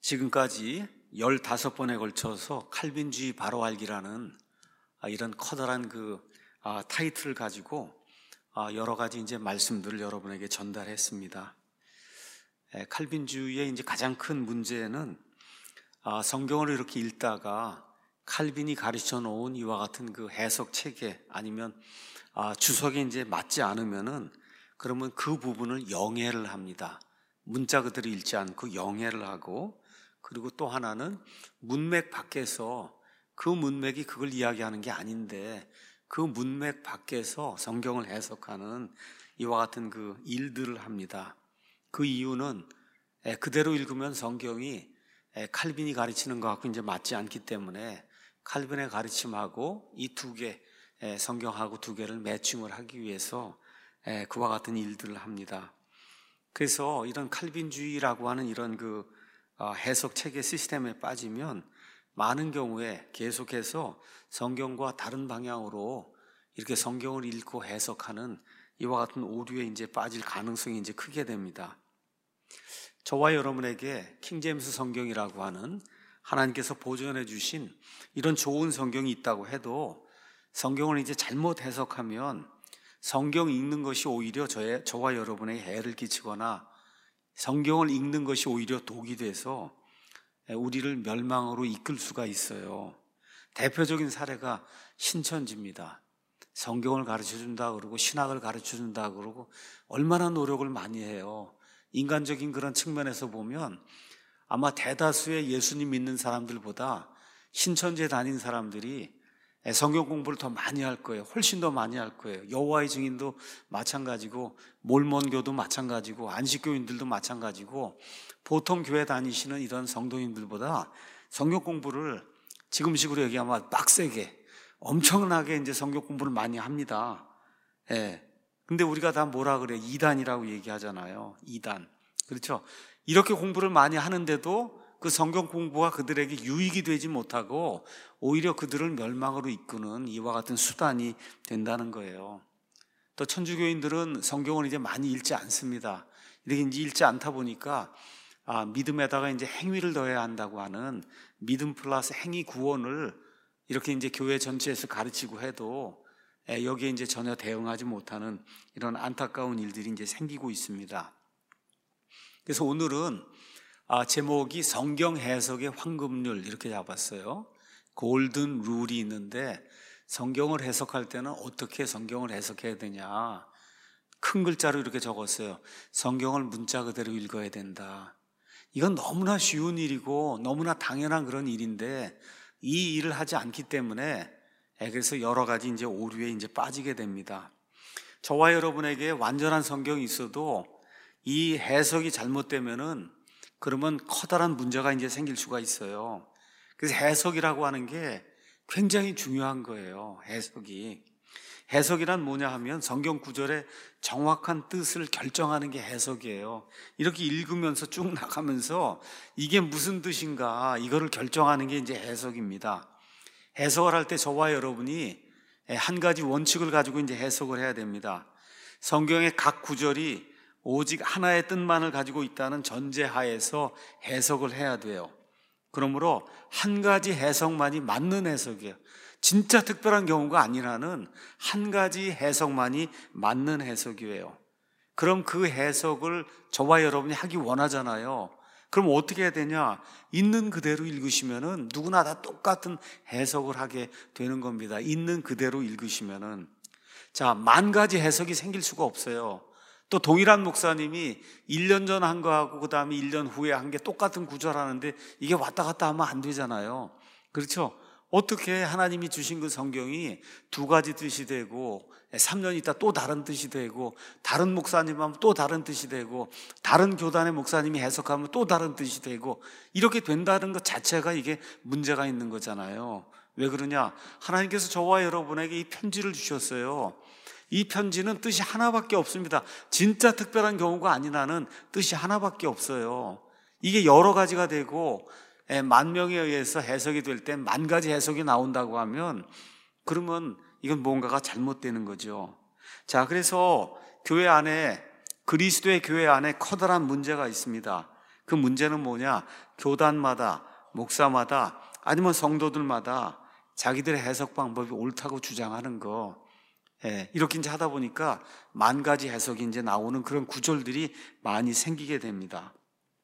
지금까지 15번에 걸쳐서 칼빈주의 바로 알기라는 이런 커다란 타이틀을 가지고 여러 가지 이제 말씀들을 여러분에게 전달했습니다. 칼빈주의의 이제 가장 큰 문제는 성경을 이렇게 읽다가 칼빈이 가르쳐 놓은 이와 같은 그 해석 체계 아니면 주석에 이제 맞지 않으면은 그러면 그 부분을 영해를 합니다. 문자 그대로 읽지 않고 영해를 하고, 그리고 또 하나는 문맥 밖에서 그 문맥이 그걸 이야기하는 게 아닌데 그 문맥 밖에서 성경을 해석하는 이와 같은 그 일들을 합니다. 그 이유는 그대로 읽으면 성경이 칼빈이 가르치는 것하고 이제 맞지 않기 때문에 칼빈의 가르침하고 이 두 개, 성경하고 두 개를 매칭을 하기 위해서 그와 같은 일들을 합니다. 그래서 이런 칼빈주의라고 하는 이런 해석 체계 시스템에 빠지면 많은 경우에 계속해서 성경과 다른 방향으로 이렇게 성경을 읽고 해석하는 이와 같은 오류에 이제 빠질 가능성이 이제 크게 됩니다. 저와 여러분에게 킹제임스 성경이라고 하는 하나님께서 보존해 주신 이런 좋은 성경이 있다고 해도 성경을 이제 잘못 해석하면 성경 읽는 것이 오히려 저와 여러분에게 해를 끼치거나 성경을 읽는 것이 오히려 독이 돼서 우리를 멸망으로 이끌 수가 있어요. 대표적인 사례가 신천지입니다. 성경을 가르쳐준다 그러고 신학을 가르쳐준다 그러고 얼마나 노력을 많이 해요. 인간적인 그런 측면에서 보면 아마 대다수의 예수님 믿는 사람들보다 신천지에 다닌 사람들이 성경 공부를 더 많이 할 거예요. 훨씬 더 많이 할 거예요. 여호와의 증인도 마찬가지고 몰몬교도 마찬가지고 안식교인들도 마찬가지고 보통 교회 다니시는 이런 성도님들보다 성경 공부를 지금식으로 얘기하면 빡세게 엄청나게 이제 성경 공부를 많이 합니다. 근데 우리가 다 뭐라 그래요? 이단이라고 얘기하잖아요. 이단. 그렇죠? 이렇게 공부를 많이 하는데도 그 성경 공부가 그들에게 유익이 되지 못하고 오히려 그들을 멸망으로 이끄는 이와 같은 수단이 된다는 거예요. 또 천주교인들은 성경을 이제 많이 읽지 않습니다. 이렇게 이제 읽지 않다 보니까 믿음에다가 이제 행위를 더해야 한다고 하는 믿음 플러스 행위 구원을 이렇게 이제 교회 전체에서 가르치고 해도 여기에 이제 전혀 대응하지 못하는 이런 안타까운 일들이 이제 생기고 있습니다. 그래서 오늘은 제목이 성경 해석의 황금률 이렇게 잡았어요. 골든 룰이 있는데 성경을 해석할 때는 어떻게 성경을 해석해야 되냐. 큰 글자로 이렇게 적었어요. 성경을 문자 그대로 읽어야 된다. 이건 너무나 쉬운 일이고 너무나 당연한 그런 일인데 이 일을 하지 않기 때문에 그래서 여러 가지 이제 오류에 이제 빠지게 됩니다. 저와 여러분에게 완전한 성경이 있어도 이 해석이 잘못되면은 그러면 커다란 문제가 이제 생길 수가 있어요. 그래서 해석이라고 하는 게 굉장히 중요한 거예요. 해석이란 뭐냐 하면 성경 구절의 정확한 뜻을 결정하는 게 해석이에요. 이렇게 읽으면서 쭉 나가면서 이게 무슨 뜻인가 이거를 결정하는 게 이제 해석입니다. 해석을 할 때 저와 여러분이 한 가지 원칙을 가지고 이제 해석을 해야 됩니다. 성경의 각 구절이 오직 하나의 뜻만을 가지고 있다는 전제하에서 해석을 해야 돼요. 그러므로 한 가지 해석만이 맞는 해석이에요. 진짜 특별한 경우가 아니라는 한 가지 해석만이 맞는 해석이에요. 그럼 그 해석을 저와 여러분이 하기 원하잖아요. 그럼 어떻게 해야 되냐? 있는 그대로 읽으시면은 누구나 다 똑같은 해석을 하게 되는 겁니다. 있는 그대로 읽으시면은. 자, 만 가지 해석이 생길 수가 없어요. 또 동일한 목사님이 1년 전 한 거하고 그 다음에 1년 후에 한 게 똑같은 구절 하는데 이게 왔다 갔다 하면 안 되잖아요. 그렇죠? 어떻게 하나님이 주신 그 성경이 두 가지 뜻이 되고 3년 있다 또 다른 뜻이 되고 다른 목사님 하면 또 다른 뜻이 되고 다른 교단의 목사님이 해석하면 또 다른 뜻이 되고 이렇게 된다는 것 자체가 이게 문제가 있는 거잖아요. 왜 그러냐? 하나님께서 저와 여러분에게 이 편지를 주셨어요. 이 편지는 뜻이 하나밖에 없습니다. 진짜 특별한 경우가 아닌 한은 뜻이 하나밖에 없어요. 이게 여러 가지가 되고 만 명에 의해서 해석이 될 때 만 가지 해석이 나온다고 하면 그러면 이건 뭔가가 잘못되는 거죠. 자, 그래서 교회 안에 그리스도의 교회 안에 커다란 문제가 있습니다. 그 문제는 뭐냐? 교단마다, 목사마다, 아니면 성도들마다 자기들의 해석 방법이 옳다고 주장하는 거. 이렇게 이제 하다 보니까 만 가지 해석이 이제 나오는 그런 구절들이 많이 생기게 됩니다.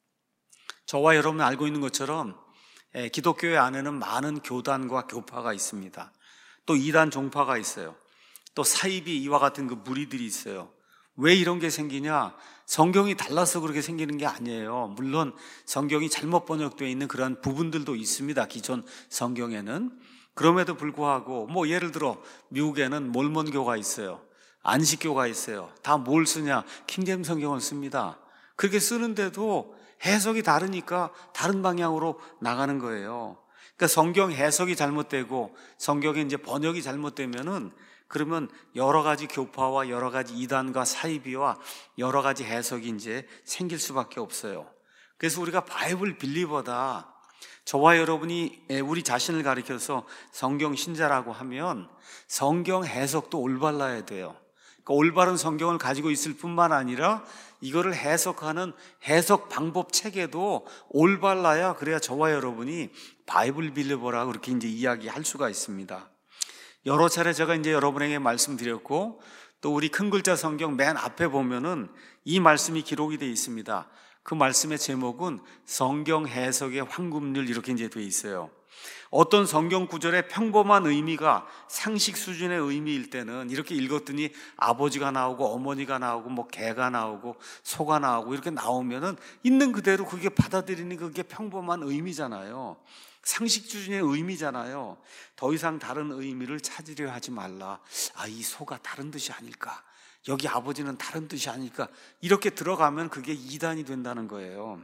저와 여러분 알고 있는 것처럼 기독교회 안에는 많은 교단과 교파가 있습니다. 또 이단 종파가 있어요. 또 사이비 이와 같은 그 무리들이 있어요. 왜 이런 게 생기냐? 성경이 달라서 그렇게 생기는 게 아니에요. 물론 성경이 잘못 번역되어 있는 그런 부분들도 있습니다. 기존 성경에는. 그럼에도 불구하고 예를 들어 미국에는 몰몬교가 있어요. 안식교가 있어요. 다 뭘 쓰냐? 킹제임 성경을 씁니다. 그렇게 쓰는데도 해석이 다르니까 다른 방향으로 나가는 거예요. 그러니까 성경 해석이 잘못되고 성경의 이제 번역이 잘못되면은 그러면 여러 가지 교파와 여러 가지 이단과 사이비와 여러 가지 해석이 이제 생길 수밖에 없어요. 그래서 우리가 바이블 빌리버다, 저와 여러분이 우리 자신을 가리켜서 성경 신자라고 하면 성경 해석도 올바라야 돼요. 그러니까 올바른 성경을 가지고 있을 뿐만 아니라 이거를 해석하는 해석 방법 체계도 올바라야, 그래야 저와 여러분이 바이블 빌리버라고 그렇게 이제 이야기할 수가 있습니다. 여러 차례 제가 이제 여러분에게 말씀드렸고, 또 우리 큰 글자 성경 맨 앞에 보면은 이 말씀이 기록이 되어 있습니다. 그 말씀의 제목은 성경 해석의 황금률, 이렇게 이제 되어 있어요. 어떤 성경 구절의 평범한 의미가 상식 수준의 의미일 때는 이렇게 읽었더니 아버지가 나오고 어머니가 나오고 개가 나오고 소가 나오고 이렇게 나오면은 있는 그대로 그게 받아들이는 그게 평범한 의미잖아요. 상식 수준의 의미잖아요. 더 이상 다른 의미를 찾으려 하지 말라. 이 소가 다른 뜻이 아닐까? 여기 아버지는 다른 뜻이 아닐까? 이렇게 들어가면 그게 이단이 된다는 거예요.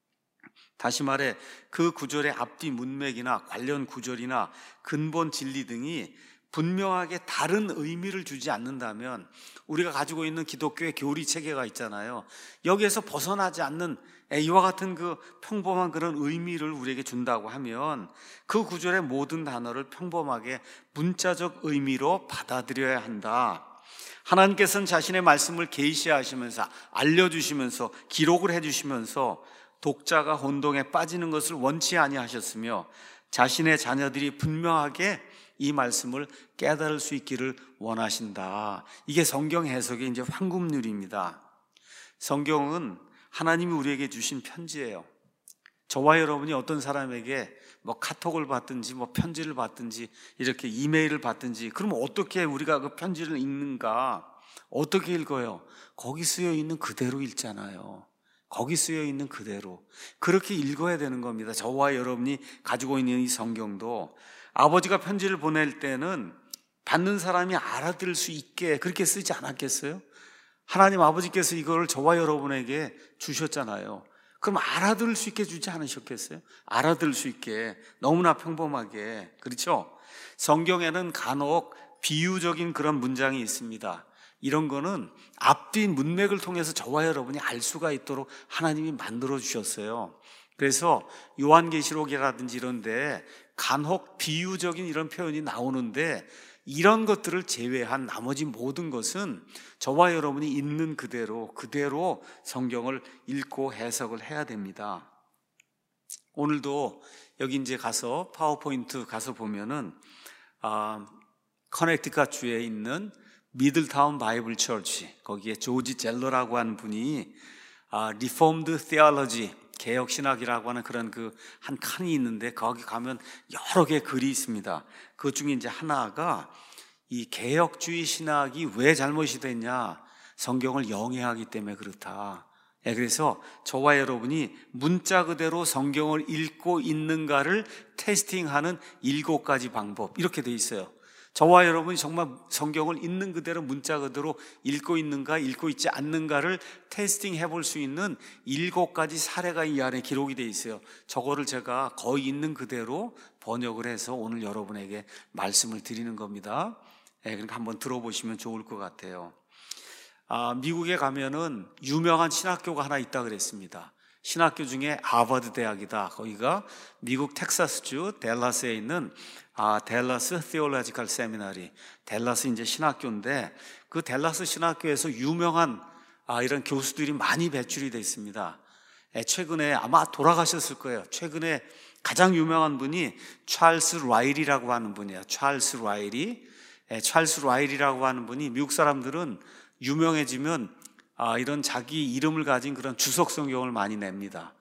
다시 말해 그 구절의 앞뒤 문맥이나 관련 구절이나 근본 진리 등이 분명하게 다른 의미를 주지 않는다면, 우리가 가지고 있는 기독교의 교리 체계가 있잖아요. 여기에서 벗어나지 않는 이와 같은 그 평범한 그런 의미를 우리에게 준다고 하면 그 구절의 모든 단어를 평범하게 문자적 의미로 받아들여야 한다. 하나님께서는 자신의 말씀을 계시하시면서 알려주시면서 기록을 해주시면서 독자가 혼동에 빠지는 것을 원치 아니하셨으며 자신의 자녀들이 분명하게 이 말씀을 깨달을 수 있기를 원하신다. 이게 성경 해석의 이제 황금률입니다. 성경은 하나님이 우리에게 주신 편지예요. 저와 여러분이 어떤 사람에게 카톡을 받든지 편지를 받든지 이렇게 이메일을 받든지, 그러면 어떻게 우리가 그 편지를 읽는가? 어떻게 읽어요? 거기 쓰여 있는 그대로 읽잖아요. 거기 쓰여 있는 그대로 그렇게 읽어야 되는 겁니다. 저와 여러분이 가지고 있는 이 성경도 아버지가 편지를 보낼 때는 받는 사람이 알아들을 수 있게 그렇게 쓰지 않았겠어요? 하나님 아버지께서 이걸 저와 여러분에게 주셨잖아요. 그럼 알아들을 수 있게 주지 않으셨겠어요? 알아들을 수 있게, 너무나 평범하게. 그렇죠? 성경에는 간혹 비유적인 그런 문장이 있습니다. 이런 거는 앞뒤 문맥을 통해서 저와 여러분이 알 수가 있도록 하나님이 만들어 주셨어요. 그래서 요한계시록이라든지 이런 데 간혹 비유적인 이런 표현이 나오는데, 이런 것들을 제외한 나머지 모든 것은 저와 여러분이 있는 그대로 성경을 읽고 해석을 해야 됩니다. 오늘도 여기 이제 가서 파워포인트 가서 보면은 커넥티컷 주에 있는 미들타운 바이블 처치, 거기에 조지 젤러라고 하는 분이 리폼드 테올로지, 개혁 신학이라고 하는 그런 그 한 칸이 있는데, 거기 가면 여러 개의 글이 있습니다. 그 중에 이제 하나가 이 개혁주의 신학이 왜 잘못이 됐냐? 성경을 영해하기 때문에 그렇다. 그래서 저와 여러분이 문자 그대로 성경을 읽고 있는가를 테스팅하는 7가지 방법, 이렇게 돼 있어요. 저와 여러분이 정말 성경을 있는 그대로 문자 그대로 읽고 있는가, 읽고 있지 않는가를 테스팅 해볼 수 있는 7가지 사례가 이 안에 기록이 되어 있어요. 저거를 제가 거의 있는 그대로 번역을 해서 오늘 여러분에게 말씀을 드리는 겁니다. 그러니까 한번 들어보시면 좋을 것 같아요. 미국에 가면은 유명한 신학교가 하나 있다 그랬습니다. 신학교 중에 하버드 대학이다. 거기가 미국 텍사스주 댈러스에 있는 댈러스 Theological Seminary, 댈러스 이제 신학교인데, 그 댈러스 신학교에서 유명한 이런 교수들이 많이 배출이 되어 있습니다. 최근에 아마 돌아가셨을 거예요. 최근에 가장 유명한 분이 찰스 라일이라고 하는 분이에요. 찰스 라일이라고 하는 분이, 미국 사람들은 유명해지면 이런 자기 이름을 가진 그런 주석 성경을 많이 냅니다.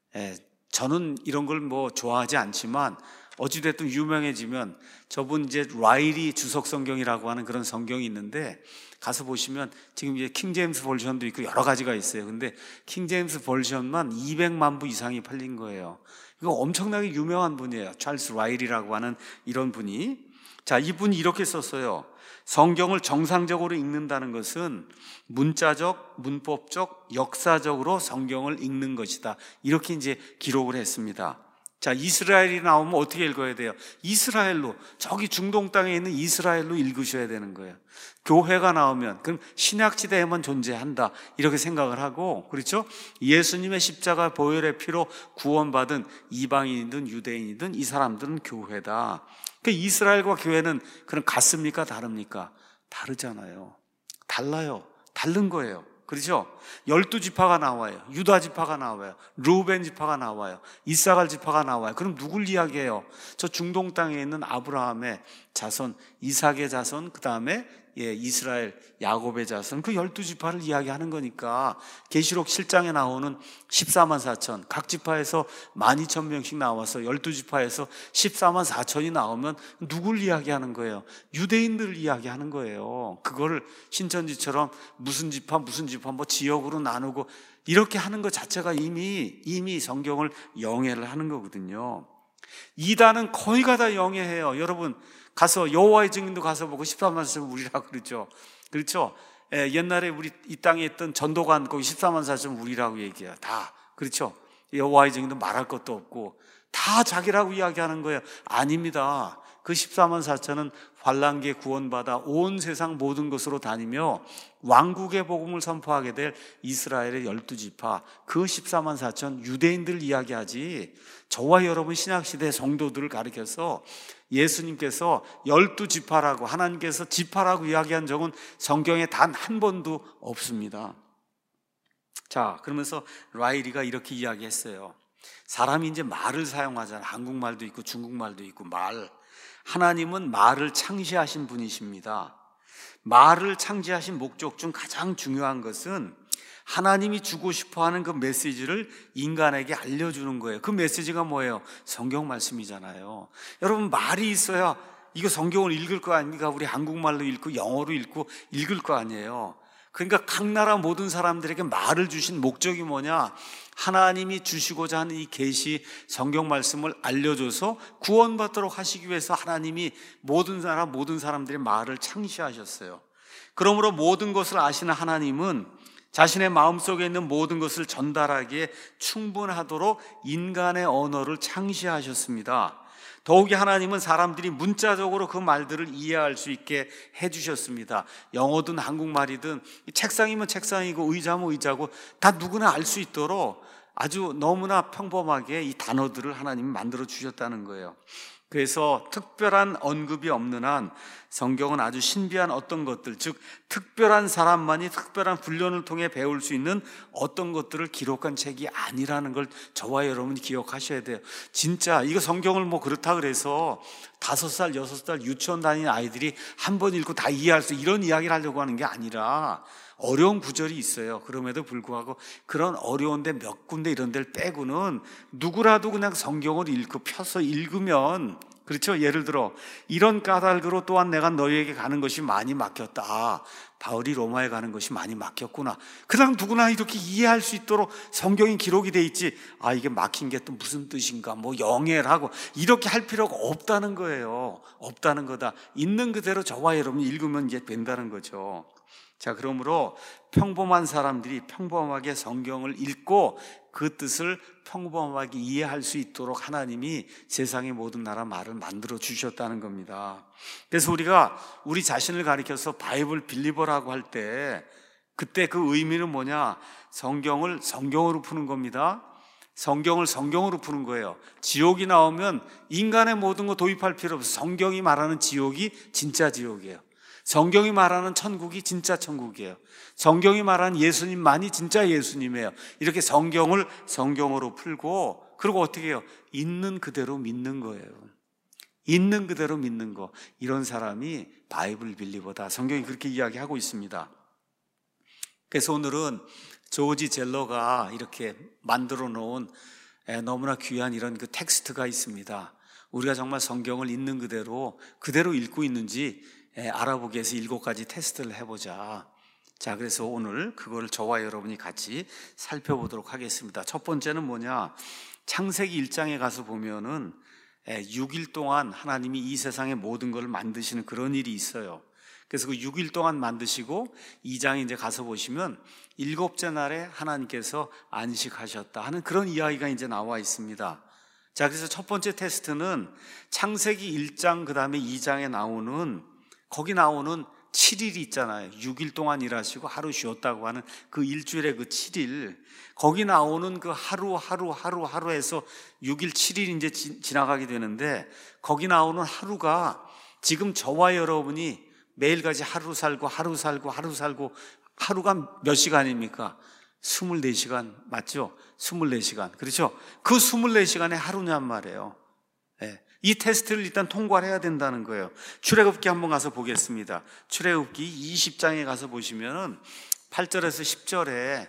저는 이런 걸 뭐 좋아하지 않지만 어찌됐든 유명해지면, 저분 이제 라일이 주석 성경이라고 하는 그런 성경이 있는데, 가서 보시면 지금 이제 킹 제임스 버전도 있고 여러 가지가 있어요. 근데 킹 제임스 버전만 200만 부 이상이 팔린 거예요. 이거 엄청나게 유명한 분이에요. 찰스 라일이라고 하는 이런 분이. 자, 이분이 이렇게 썼어요. 성경을 정상적으로 읽는다는 것은 문자적, 문법적, 역사적으로 성경을 읽는 것이다. 이렇게 이제 기록을 했습니다. 자, 이스라엘이 나오면 어떻게 읽어야 돼요? 이스라엘로, 저기 중동 땅에 있는 이스라엘로 읽으셔야 되는 거예요. 교회가 나오면 그럼 신약시대에만 존재한다, 이렇게 생각을 하고, 그렇죠? 예수님의 십자가 보혈의 피로 구원받은 이방인이든 유대인이든 이 사람들은 교회다. 그러니까 이스라엘과 교회는 그럼 같습니까? 다릅니까? 다르잖아요. 달라요. 다른 거예요. 그렇죠? 12지파가 나와요. 유다 지파가 나와요. 르우벤 지파가 나와요. 이사갈 지파가 나와요. 그럼 누굴 이야기해요? 저 중동 땅에 있는 아브라함의 자손, 이삭의 자손, 그 다음에 이스라엘 야곱의 자손, 그 12지파를 이야기하는 거니까. 계시록 7장에 나오는 14만 4천, 각 지파에서 12,000명씩 나와서 12지파에서 14만 4천이 나오면 누굴 이야기하는 거예요? 유대인들을 이야기하는 거예요. 그거를 신천지처럼 무슨 지파 뭐 지역으로 나누고 이렇게 하는 것 자체가 이미 성경을 영해를 하는 거거든요. 이단은 거의 다 영해해요. 여러분 가서 여호와의 증인도 가서 보고 14만 4천 우리라고 그러죠. 그렇죠? 옛날에 우리 이 땅에 있던 전도관 거기 14만 4천 우리라고 얘기해요. 다. 그렇죠? 여호와의 증인도 말할 것도 없고 다 자기라고 이야기하는 거예요. 아닙니다. 그 14만 4천은 환란기에 구원받아 온 세상 모든 곳으로 다니며 왕국의 복음을 선포하게 될 이스라엘의 12지파, 그 14만 4천 유대인들 이야기하지, 저와 여러분 신약시대 성도들을 가리켜서 예수님께서 12지파라고, 하나님께서 지파라고 이야기한 적은 성경에 단 한 번도 없습니다. 자, 그러면서 라일이가 이렇게 이야기했어요. 사람이 이제 말을 사용하잖아요. 한국말도 있고 중국말도 있고 하나님은 말을 창시하신 분이십니다. 말을 창시하신 목적 중 가장 중요한 것은 하나님이 주고 싶어하는 그 메시지를 인간에게 알려주는 거예요. 그 메시지가 뭐예요? 성경 말씀이잖아요. 여러분, 말이 있어야 이거 성경을 읽을 거 아닙니까? 우리 한국말로 읽고 영어로 읽고 읽을 거 아니에요. 그러니까 각 나라 모든 사람들에게 말을 주신 목적이 뭐냐? 하나님이 주시고자 하는 이 계시 성경 말씀을 알려줘서 구원받도록 하시기 위해서 하나님이 모든 나라 모든 사람들의 말을 창시하셨어요. 그러므로 모든 것을 아시는 하나님은 자신의 마음속에 있는 모든 것을 전달하기에 충분하도록 인간의 언어를 창시하셨습니다. 더욱이 하나님은 사람들이 문자적으로 그 말들을 이해할 수 있게 해주셨습니다. 영어든 한국말이든 책상이면 책상이고 의자면 의자고 다 누구나 알 수 있도록 아주 너무나 평범하게 이 단어들을 하나님이 만들어 주셨다는 거예요. 그래서 특별한 언급이 없는 한 성경은 아주 신비한 어떤 것들, 즉 특별한 사람만이 특별한 훈련을 통해 배울 수 있는 어떤 것들을 기록한 책이 아니라는 걸 저와 여러분이 기억하셔야 돼요. 진짜 이거 성경을 뭐 그렇다 그래서 5살, 6살 유치원 다니는 아이들이 한 번 읽고 다 이해할 수, 이런 이야기를 하려고 하는 게 아니라 어려운 구절이 있어요. 그럼에도 불구하고 그런 어려운데 몇 군데 이런 데를 빼고는 누구라도 그냥 성경을 읽고 펴서 읽으면, 그렇죠? 예를 들어 이런 까닭으로 또한 내가 너희에게 가는 것이 많이 막혔다. 바울이 로마에 가는 것이 많이 막혔구나. 그냥 누구나 이렇게 이해할 수 있도록 성경이 기록이 돼 있지, 이게 막힌 게 또 무슨 뜻인가 뭐 영해를 하고 이렇게 할 필요가 없다는 거예요. 없다는 거다. 있는 그대로 저와 여러분이 읽으면 이제 된다는 거죠. 자, 그러므로 평범한 사람들이 평범하게 성경을 읽고 그 뜻을 평범하게 이해할 수 있도록 하나님이 세상의 모든 나라 말을 만들어 주셨다는 겁니다. 그래서 우리가 우리 자신을 가리켜서 바이블 빌리버라고 할 때 그때 그 의미는 뭐냐? 성경을 성경으로 푸는 겁니다. 성경을 성경으로 푸는 거예요. 지옥이 나오면 인간의 모든 거 도입할 필요 없어요. 성경이 말하는 지옥이 진짜 지옥이에요. 성경이 말하는 천국이 진짜 천국이에요. 성경이 말하는 예수님만이 진짜 예수님이에요. 이렇게 성경을 성경으로 풀고, 그리고 어떻게 해요? 있는 그대로 믿는 거예요. 있는 그대로 믿는 거. 이런 사람이 바이블 빌리버다. 성경이 그렇게 이야기하고 있습니다. 그래서 오늘은 조지 젤러가 이렇게 만들어 놓은 너무나 귀한 이런 그 텍스트가 있습니다. 우리가 정말 성경을 있는 그대로 읽고 있는지 알아보기 위해서 7가지 테스트를 해보자. 자, 그래서 오늘 그걸 저와 여러분이 같이 살펴보도록 하겠습니다. 첫 번째는 뭐냐? 창세기 1장에 가서 보면은 6일 동안 하나님이 이 세상의 모든 걸 만드시는 그런 일이 있어요. 그래서 그 6일 동안 만드시고 2장에 이제 가서 보시면 7째 날에 하나님께서 안식하셨다 하는 그런 이야기가 이제 나와 있습니다. 자, 그래서 첫 번째 테스트는 창세기 1장 그 다음에 2장에 나오는, 거기 나오는 7일이 있잖아요. 6일 동안 일하시고 하루 쉬었다고 하는 그 일주일의 그 7일, 거기 나오는 그 하루에서 6일 7일이 이제 지나가게 되는데, 거기 나오는 하루가 지금 저와 여러분이 매일같이 하루 살고 하루가 몇 시간입니까? 24시간 맞죠? 24시간. 그렇죠? 그 24시간의 하루냔 말이에요. 이 테스트를 일단 통과를 해야 된다는 거예요. 출애굽기 한번 가서 보겠습니다. 출애굽기 20장에 가서 보시면은 8절에서 10절에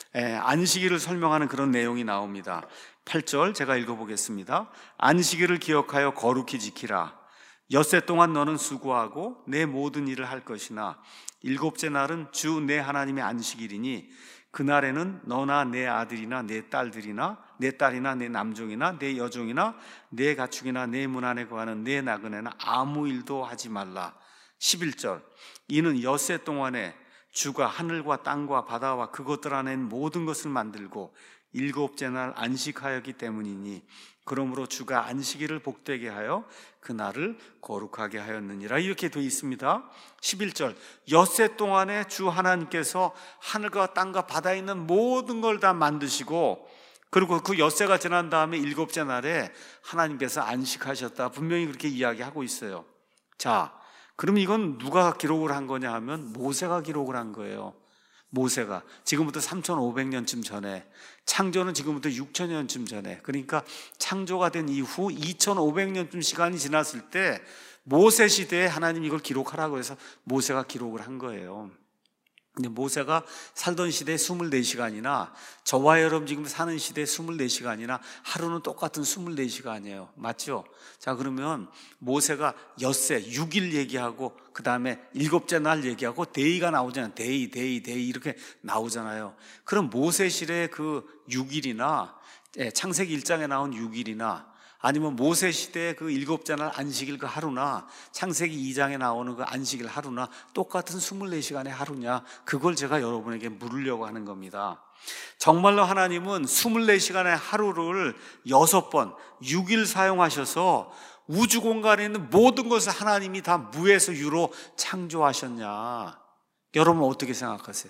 안식일을 설명하는 그런 내용이 나옵니다. 8절 제가 읽어보겠습니다. 안식일을 기억하여 거룩히 지키라. 엿새 동안 너는 수고하고 내 모든 일을 할 것이나 7째 날은 주 내 하나님의 안식일이니 그날에는 너나 내 아들이나 내 딸들이나 내 딸이나 내 남종이나 내 여종이나 내 가축이나 내 문 안에 거하는 내 나그네나 아무 일도 하지 말라. 11절 이는 엿새 동안에 주가 하늘과 땅과 바다와 그것들 안에 모든 것을 만들고 7째 날 안식하였기 때문이니 그러므로 주가 안식일을 복되게 하여 그날을 거룩하게 하였느니라. 이렇게 되어 있습니다. 11절 엿새 동안에 주 하나님께서 하늘과 땅과 바다에 있는 모든 걸 다 만드시고, 그리고 그 엿새가 지난 다음에 7째 날에 하나님께서 안식하셨다. 분명히 그렇게 이야기하고 있어요. 자, 그럼 이건 누가 기록을 한 거냐 하면 모세가 기록을 한 거예요. 모세가 지금부터 3,500년쯤 전에, 창조는 지금부터 6,000년쯤 전에, 그러니까 창조가 된 이후 2,500년쯤 시간이 지났을 때 모세 시대에 하나님이 이걸 기록하라고 해서 모세가 기록을 한 거예요. 근데 모세가 살던 시대에 24시간이나 저와 여러분 지금 사는 시대에 24시간이나 하루는 똑같은 24시간이에요. 맞죠? 자, 그러면 모세가 엿새 6일 얘기하고 그 다음에 7째 날 얘기하고 데이가 나오잖아요. 데이 이렇게 나오잖아요. 그럼 모세 시대의 그 6일이나 창세기 1장에 나온 6일이나 아니면 모세 시대의 그 7째 날 안식일 그 하루나 창세기 2장에 나오는 그 안식일 하루나 똑같은 24시간의 하루냐, 그걸 제가 여러분에게 물으려고 하는 겁니다. 정말로 하나님은 24시간의 하루를 6번 6일 사용하셔서 우주 공간에 있는 모든 것을 하나님이 다 무에서 유로 창조하셨냐? 여러분 어떻게 생각하세요?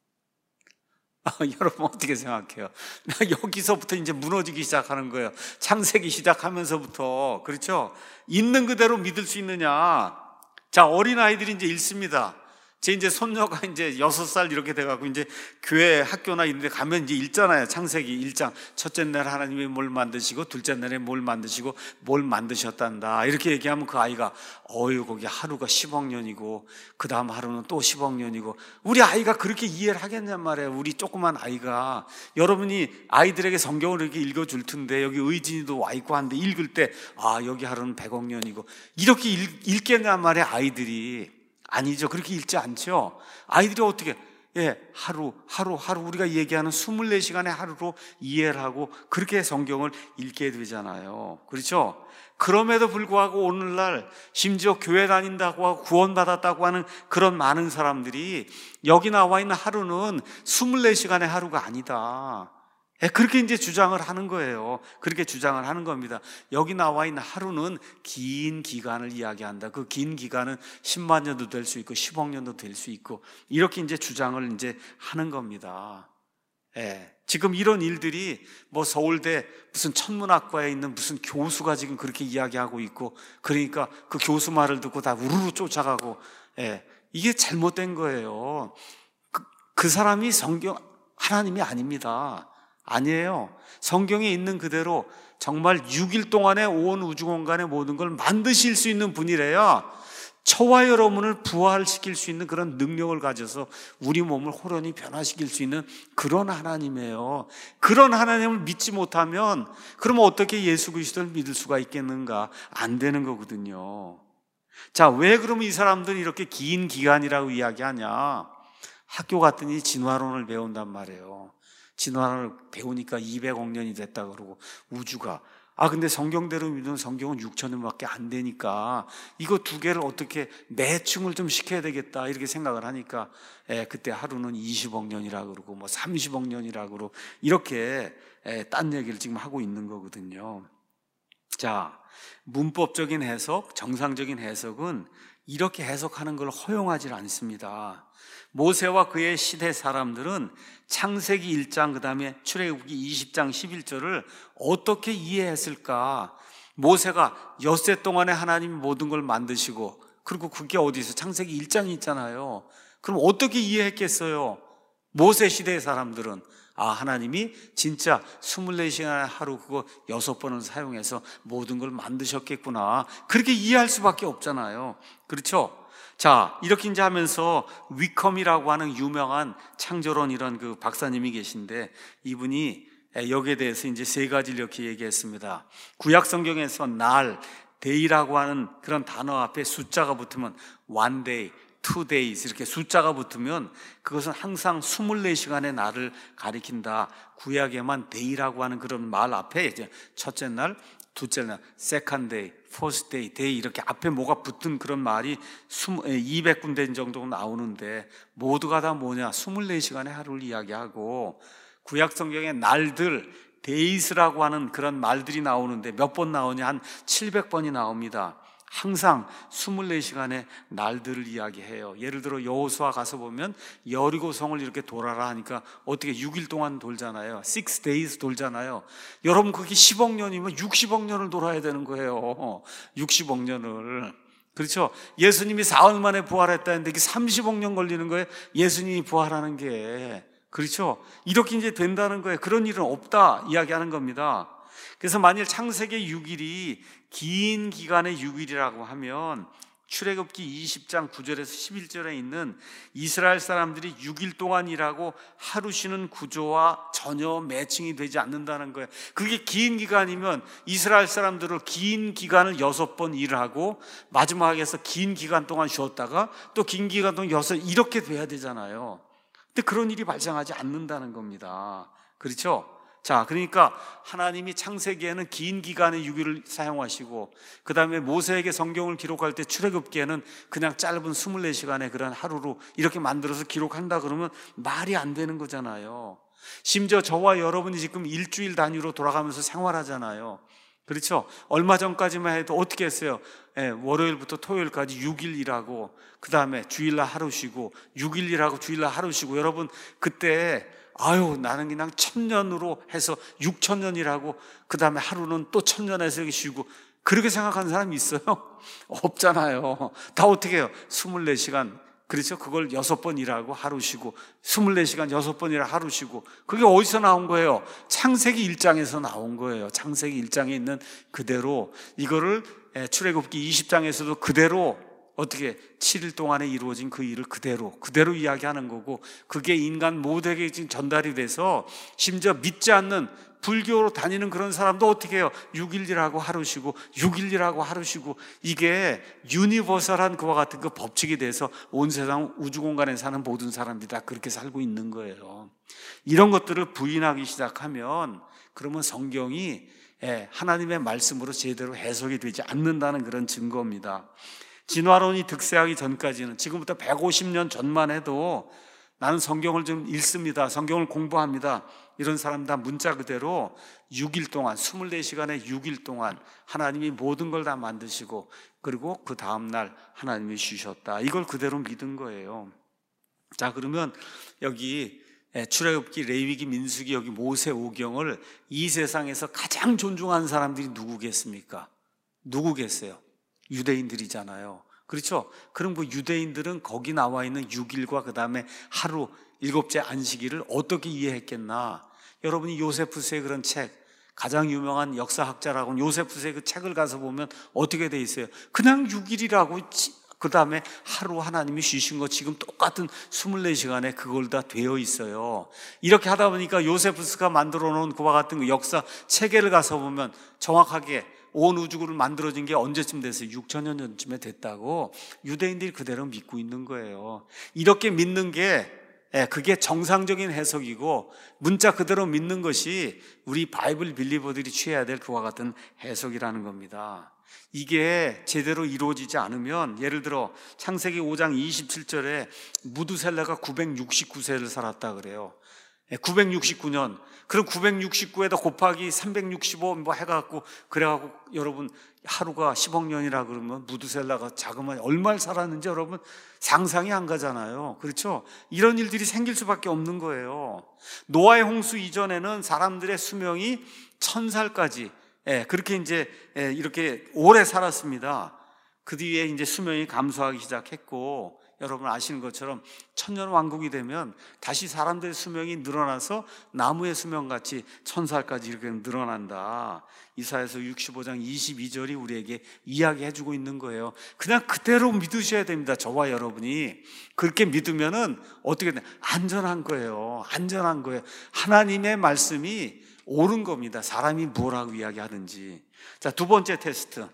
여러분 어떻게 생각해요? 여기서부터 이제 무너지기 시작하는 거예요. 창세기 시작하면서부터. 그렇죠? 있는 그대로 믿을 수 있느냐? 자, 어린아이들이 이제 읽습니다. 제 이제 손녀가 이제 6살 이렇게 돼가지고 이제 교회 학교나 이런 데 가면 이제 읽잖아요. 창세기 1장. 첫째 날 하나님이 뭘 만드시고, 둘째 날에 뭘 만드시고, 뭘 만드셨단다. 이렇게 얘기하면 그 아이가, 거기 하루가 10억 년이고, 그 다음 하루는 또 10억 년이고, 우리 아이가 그렇게 이해를 하겠냔 말이에요. 우리 조그만 아이가. 여러분이 아이들에게 성경을 이렇게 읽어줄 텐데, 여기 의진이도 와 있고 한데 읽을 때, 여기 하루는 100억 년이고, 이렇게 읽겠냔 말이에요, 아이들이. 아니죠. 그렇게 읽지 않죠. 아이들이 어떻게, 하루 우리가 얘기하는 24시간의 하루로 이해를 하고 그렇게 성경을 읽게 되잖아요. 그렇죠? 그럼에도 불구하고 오늘날 심지어 교회 다닌다고 하고 구원받았다고 하는 그런 많은 사람들이 여기 나와 있는 하루는 24시간의 하루가 아니다. 그렇게 이제 주장을 하는 거예요. 그렇게 주장을 하는 겁니다. 여기 나와 있는 하루는 긴 기간을 이야기한다. 그 긴 기간은 10만 년도 될 수 있고 10억 년도 될 수 있고 이렇게 이제 주장을 이제 하는 겁니다. 지금 이런 일들이 뭐 서울대 무슨 천문학과에 있는 무슨 교수가 지금 그렇게 이야기하고 있고, 그러니까 그 교수 말을 듣고 다 우르르 쫓아가고, 이게 잘못된 거예요. 그 사람이 하나님이 아닙니다. 아니에요. 성경에 있는 그대로 정말 6일 동안에 온 우주 공간의 모든 걸 만드실 수 있는 분이래야 저와 여러분을 부활시킬 수 있는 그런 능력을 가져서 우리 몸을 호련히 변화시킬 수 있는 그런 하나님이에요. 그런 하나님을 믿지 못하면 그러면 어떻게 예수 그리스도를 믿을 수가 있겠는가? 안 되는 거거든요. 자, 왜 그러면 이 사람들이 이렇게 긴 기간이라고 이야기하냐? 학교 갔더니 진화론을 배운단 말이에요. 진화론을 배우니까 200억 년이 됐다 그러고 우주가 근데 성경대로 믿으면 성경은 6,000년밖에 안 되니까 이거 두 개를 어떻게 매칭을 좀 시켜야 되겠다 이렇게 생각을 하니까 그때 하루는 20억 년이라 그러고 뭐 30억 년이라 그러고 이렇게 딴 얘기를 지금 하고 있는 거거든요. 자, 문법적인 해석, 정상적인 해석은 이렇게 해석하는 걸 허용하지 않습니다. 모세와 그의 시대 사람들은 창세기 1장 그 다음에 출애굽기 20장 11절을 어떻게 이해했을까? 모세가 엿새 동안에 하나님이 모든 걸 만드시고 그리고 그게 어디서 창세기 1장이 있잖아요. 그럼 어떻게 이해했겠어요? 모세 시대의 사람들은 하나님이 진짜 24시간의 하루 그거 6번을 사용해서 모든 걸 만드셨겠구나. 그렇게 이해할 수밖에 없잖아요. 그렇죠? 자, 이렇게 이제 하면서 위컴이라고 하는 유명한 창조론 이런 그 박사님이 계신데 이분이 여기에 대해서 이제 세 가지를 이렇게 얘기했습니다. 구약 성경에서 날, day라고 하는 그런 단어 앞에 숫자가 붙으면 one day, 2 days 이렇게 숫자가 붙으면 그것은 항상 24시간의 날을 가리킨다. 구약에만 day라고 하는 그런 말 앞에 이제 첫째 날, 둘째 날, second day, fourth day, day 이렇게 앞에 뭐가 붙은 그런 말이 200군데 정도 나오는데 모두가 다 뭐냐? 24시간의 하루를 이야기하고 구약 성경의 날들, days라고 하는 그런 말들이 나오는데 몇 번 나오냐? 한 700번이 나옵니다. 항상 24시간의 날들을 이야기해요. 예를 들어 여호수아 가서 보면 여리고 성을 이렇게 돌아라 하니까 어떻게 6일 동안 돌잖아요. 6 days 돌잖아요. 여러분 그게 10억 년이면 60억 년을 돌아야 되는 거예요. 60억 년을. 그렇죠? 예수님이 4월 만에 부활했다는데 이게 30억 년 걸리는 거예요. 예수님이 부활하는 게. 그렇죠? 이렇게 이제 된다는 거예요. 그런 일은 없다 이야기하는 겁니다. 그래서 만일 창세기 6일이 긴 기간의 6일이라고 하면 출애굽기 20장 9절에서 11절에 있는 이스라엘 사람들이 6일 동안 일하고 하루 쉬는 구조와 전혀 매칭이 되지 않는다는 거예요. 그게 긴 기간이면 이스라엘 사람들은 긴 기간을 6번 일하고 마지막에서 긴 기간 동안 쉬었다가 또 긴 기간 동안 6 이렇게 돼야 되잖아요. 근데 그런 일이 발생하지 않는다는 겁니다. 그렇죠? 자, 그러니까 하나님이 창세기에는 긴 기간의 6일을 사용하시고 그 다음에 모세에게 성경을 기록할 때 출애굽기에는 그냥 짧은 24시간의 그런 하루로 이렇게 만들어서 기록한다 그러면 말이 안 되는 거잖아요. 심지어 저와 여러분이 지금 일주일 단위로 돌아가면서 생활하잖아요. 그렇죠? 얼마 전까지만 해도 어떻게 했어요? 월요일부터 토요일까지 6일 일하고 그 다음에 주일날 하루 쉬고 6일 일하고 주일날 하루 쉬고 여러분 그때 나는 그냥 1000년으로 해서 6000년이라고 그 다음에 하루는 또 1000년에서 이렇게 쉬고 그렇게 생각하는 사람이 있어요? 없잖아요. 다 어떻게 해요? 24시간 그렇죠? 그걸 6번 일하고 하루 쉬고 24시간 6번 일하고 하루 쉬고 그게 어디서 나온 거예요? 창세기 1장에서 나온 거예요. 창세기 1장에 있는 그대로 이거를 출애굽기 20장에서도 그대로 어떻게 7일 동안에 이루어진 그 일을 그대로 이야기하는 거고 그게 인간 모두에게 지금 전달이 돼서 심지어 믿지 않는 불교로 다니는 그런 사람도 어떻게 해요? 6일이라고 하루 쉬고 6일이라고 하루 쉬고 이게 유니버설한 그와 같은 그 법칙이 돼서 온 세상 우주 공간에 사는 모든 사람들이 다 그렇게 살고 있는 거예요. 이런 것들을 부인하기 시작하면 그러면 성경이 하나님의 말씀으로 제대로 해석이 되지 않는다는 그런 증거입니다. 진화론이 득세하기 전까지는 지금부터 150년 전만 해도 나는 성경을 좀 읽습니다. 성경을 공부합니다. 이런 사람 다 문자 그대로 6일 동안 24시간의 6일 동안 하나님이 모든 걸 다 만드시고 그리고 그 다음날 하나님이 쉬셨다. 이걸 그대로 믿은 거예요. 자, 그러면 여기 출애굽기, 레위기, 민수기, 여기 모세, 오경을 이 세상에서 가장 존중하는 사람들이 누구겠습니까? 누구겠어요? 유대인들이잖아요. 그렇죠? 그럼 그 유대인들은 거기 나와 있는 6일과 그 다음에 하루 일곱째 안식일을 어떻게 이해했겠나? 여러분이 요세푸스의 그런 책, 가장 유명한 역사학자라고는 요세푸스의 그 책을 가서 보면 어떻게 돼 있어요? 그냥 6일이라고 그 다음에 하루 하나님이 쉬신 거 지금 똑같은 24시간에 그걸 다 되어 있어요. 이렇게 하다 보니까 요세푸스가 만들어 놓은 그와 같은 그 역사 체계를 가서 보면 정확하게 온 우주를 만들어진 게 언제쯤 됐어요? 6천여 년쯤에 됐다고 유대인들이 그대로 믿고 있는 거예요. 이렇게 믿는 게 그게 정상적인 해석이고 문자 그대로 믿는 것이 우리 바이블 빌리버들이 취해야 될 그와 같은 해석이라는 겁니다. 이게 제대로 이루어지지 않으면, 예를 들어 창세기 5장 27절에 무두셀라가 969세를 살았다 그래요. 969년. 그럼 969에다 곱하기 365 뭐 해갖고 그래갖고 여러분 하루가 10억 년이라 그러면 무두셀라가 자그마치 얼마를 살았는지 여러분 상상이 안 가잖아요. 그렇죠? 이런 일들이 생길 수밖에 없는 거예요. 노아의 홍수 이전에는 사람들의 수명이 1000살까지 그렇게 이제 이렇게 오래 살았습니다. 그 뒤에 이제 수명이 감소하기 시작했고, 여러분 아시는 것처럼 천년 왕국이 되면 다시 사람들의 수명이 늘어나서 나무의 수명같이 1000살까지 이렇게 늘어난다. 이사야서 65장 22절이 우리에게 이야기해주고 있는 거예요. 그냥 그대로 믿으셔야 됩니다. 저와 여러분이 그렇게 믿으면은 어떻게 돼? 안전한 거예요. 안전한 거예요. 하나님의 말씀이 옳은 겁니다. 사람이 뭐라고 이야기하든지. 자, 두 번째 테스트.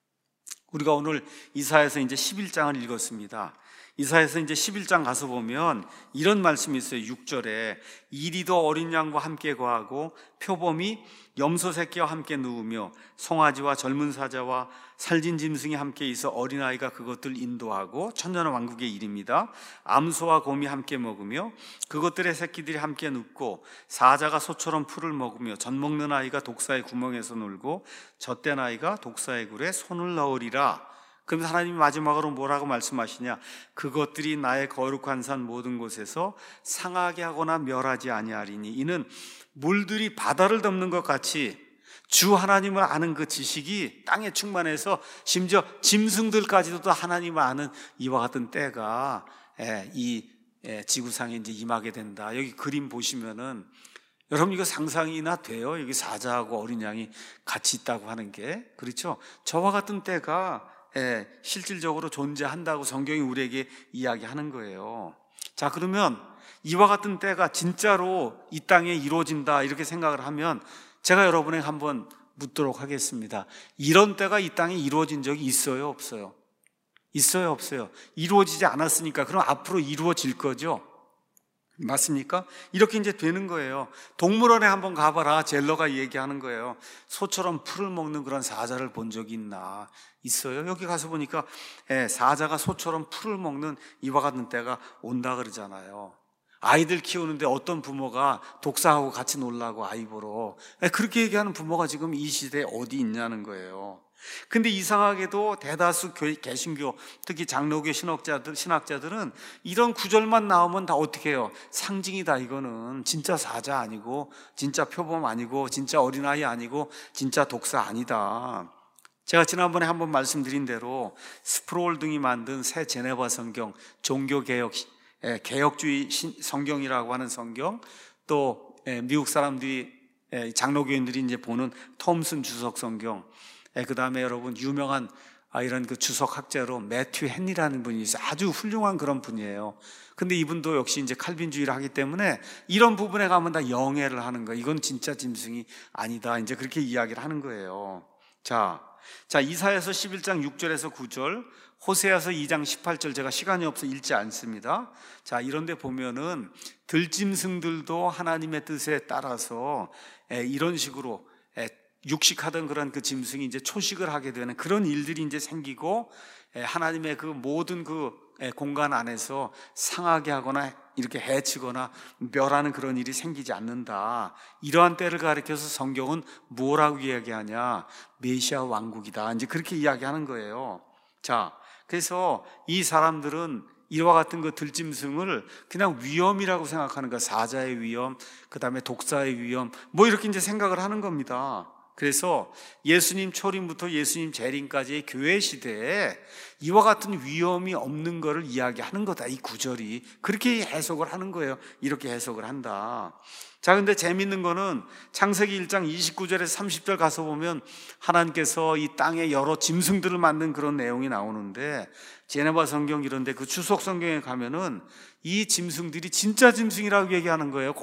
우리가 오늘 이사야서 이제 11장을 읽었습니다. 이사야서 이제 11장 가서 보면 이런 말씀이 있어요. 6절에 이리도 어린 양과 함께 거하고 표범이 염소 새끼와 함께 누우며 송아지와 젊은 사자와 살진 짐승이 함께 있어 어린아이가 그것들 인도하고 천년 왕국의 일입니다. 암소와 곰이 함께 먹으며 그것들의 새끼들이 함께 눕고 사자가 소처럼 풀을 먹으며 젖 먹는 아이가 독사의 구멍에서 놀고 젖된 아이가 독사의 굴에 손을 넣으리라. 그럼 하나님이 마지막으로 뭐라고 말씀하시냐? 그것들이 나의 거룩한 산 모든 곳에서 상하게 하거나 멸하지 아니하리니 이는 물들이 바다를 덮는 것 같이 주 하나님을 아는 그 지식이 땅에 충만해서 심지어 짐승들까지도 하나님을 아는 이와 같은 때가 이 지구상에 이제 임하게 된다. 여기 그림 보시면은 여러분 이거 상상이나 돼요? 여기 사자하고 어린 양이 같이 있다고 하는 게, 그렇죠? 저와 같은 때가 실질적으로 존재한다고 성경이 우리에게 이야기하는 거예요. 자, 그러면 이와 같은 때가 진짜로 이 땅에 이루어진다 이렇게 생각을 하면 제가 여러분에게 한번 묻도록 하겠습니다. 이런 때가 이 땅에 이루어진 적이 있어요, 없어요? 있어요, 없어요? 이루어지지 않았으니까 그럼 앞으로 이루어질 거죠? 맞습니까? 이렇게 이제 되는 거예요. 동물원에 한번 가봐라. 젤러가 얘기하는 거예요. 소처럼 풀을 먹는 그런 사자를 본 적이 있나? 있어요. 여기 가서 보니까 사자가 소처럼 풀을 먹는 이와 같은 때가 온다 그러잖아요. 아이들 키우는데 어떤 부모가 독사하고 같이 놀라고 아이 보러 그렇게 얘기하는 부모가 지금 이 시대에 어디 있냐는 거예요. 근데 이상하게도 대다수 개신교, 특히 장로교 신학자들은 이런 구절만 나오면 다 어떻게 해요? 상징이다. 이거는 진짜 사자 아니고 진짜 표범 아니고 진짜 어린아이 아니고 진짜 독사 아니다. 제가 지난번에 한번 말씀드린 대로 스프롤 등이 만든 새 제네바 성경, 종교개혁 개혁주의 성경이라고 하는 성경, 또 미국 사람들이 장로교인들이 이제 보는 톰슨 주석 성경, 그 다음에 여러분 유명한 이런 그 주석학자로 매튜 헨리라는 분이 있어요. 아주 훌륭한 그런 분이에요. 근데 이분도 역시 이제 칼빈주의를 하기 때문에 이런 부분에 가면 다 영해를 하는 거예요. 이건 진짜 짐승이 아니다. 이제 그렇게 이야기를 하는 거예요. 자, 이사야서 11장 6절에서 9절, 호세아서 2장 18절 제가 시간이 없어 읽지 않습니다. 자, 이런데 보면은 들짐승들도 하나님의 뜻에 따라서 이런 식으로 육식하던 그런 그 짐승이 이제 초식을 하게 되는 그런 일들이 이제 생기고 하나님의 그 모든 그 공간 안에서 상하게 하거나 이렇게 해치거나 멸하는 그런 일이 생기지 않는다. 이러한 때를 가리켜서 성경은 뭐라고 이야기하냐? 메시아 왕국이다. 이제 그렇게 이야기하는 거예요. 자, 그래서 이 사람들은 이와 같은 그 들짐승을 그냥 위험이라고 생각하는 거야. 사자의 위험, 그 다음에 독사의 위험, 뭐 이렇게 이제 생각을 하는 겁니다. 그래서 예수님 초림부터 예수님 재림까지의 교회 시대에 이와 같은 위험이 없는 것을 이야기하는 거다. 이 구절이 그렇게 해석을 하는 거예요. 이렇게 해석을 한다. 자, 근데 재밌는 거는 창세기 1장 29절에서 30절 가서 보면 하나님께서 이 땅에 여러 짐승들을 만든 그런 내용이 나오는데, 제네바 성경 이런데 그 주석 성경에 가면은 이 짐승들이 진짜 짐승이라고 얘기하는 거예요.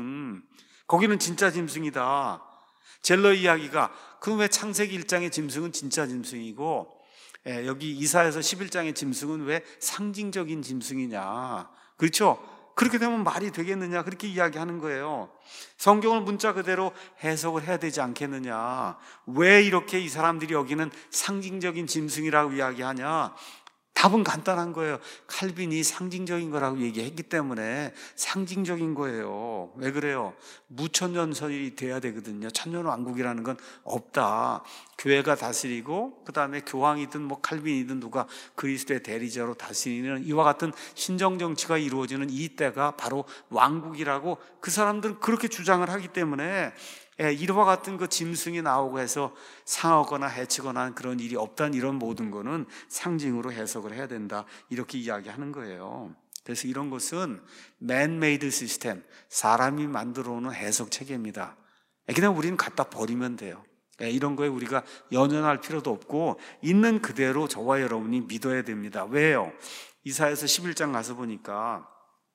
거기는 진짜 짐승이다. 젤러 이야기가 그럼 왜 창세기 1장의 짐승은 진짜 짐승이고 여기 이사야서 11장의 짐승은 왜 상징적인 짐승이냐? 그렇죠? 그렇게 되면 말이 되겠느냐? 그렇게 이야기하는 거예요. 성경을 문자 그대로 해석을 해야 되지 않겠느냐? 왜 이렇게 이 사람들이 여기는 상징적인 짐승이라고 이야기하냐? 답은 간단한 거예요. 칼빈이 상징적인 거라고 얘기했기 때문에 상징적인 거예요. 왜 그래요? 무천년설이 돼야 되거든요. 천년왕국이라는 건 없다. 교회가 다스리고 그 다음에 교황이든 뭐 칼빈이든 누가 그리스도의 대리자로 다스리는 이와 같은 신정정치가 이루어지는 이 때가 바로 왕국이라고 그 사람들은 그렇게 주장을 하기 때문에 이와 같은 그 짐승이 나오고 해서 상하거나 해치거나 하는 그런 일이 없다는 이런 모든 거는 상징으로 해석을 해야 된다. 이렇게 이야기하는 거예요. 그래서 이런 것은 man-made 시스템, 사람이 만들어 오는 해석 체계입니다. 그냥 우리는 갖다 버리면 돼요. 이런 거에 우리가 연연할 필요도 없고 있는 그대로 저와 여러분이 믿어야 됩니다. 왜요? 이사야서 11장 가서 보니까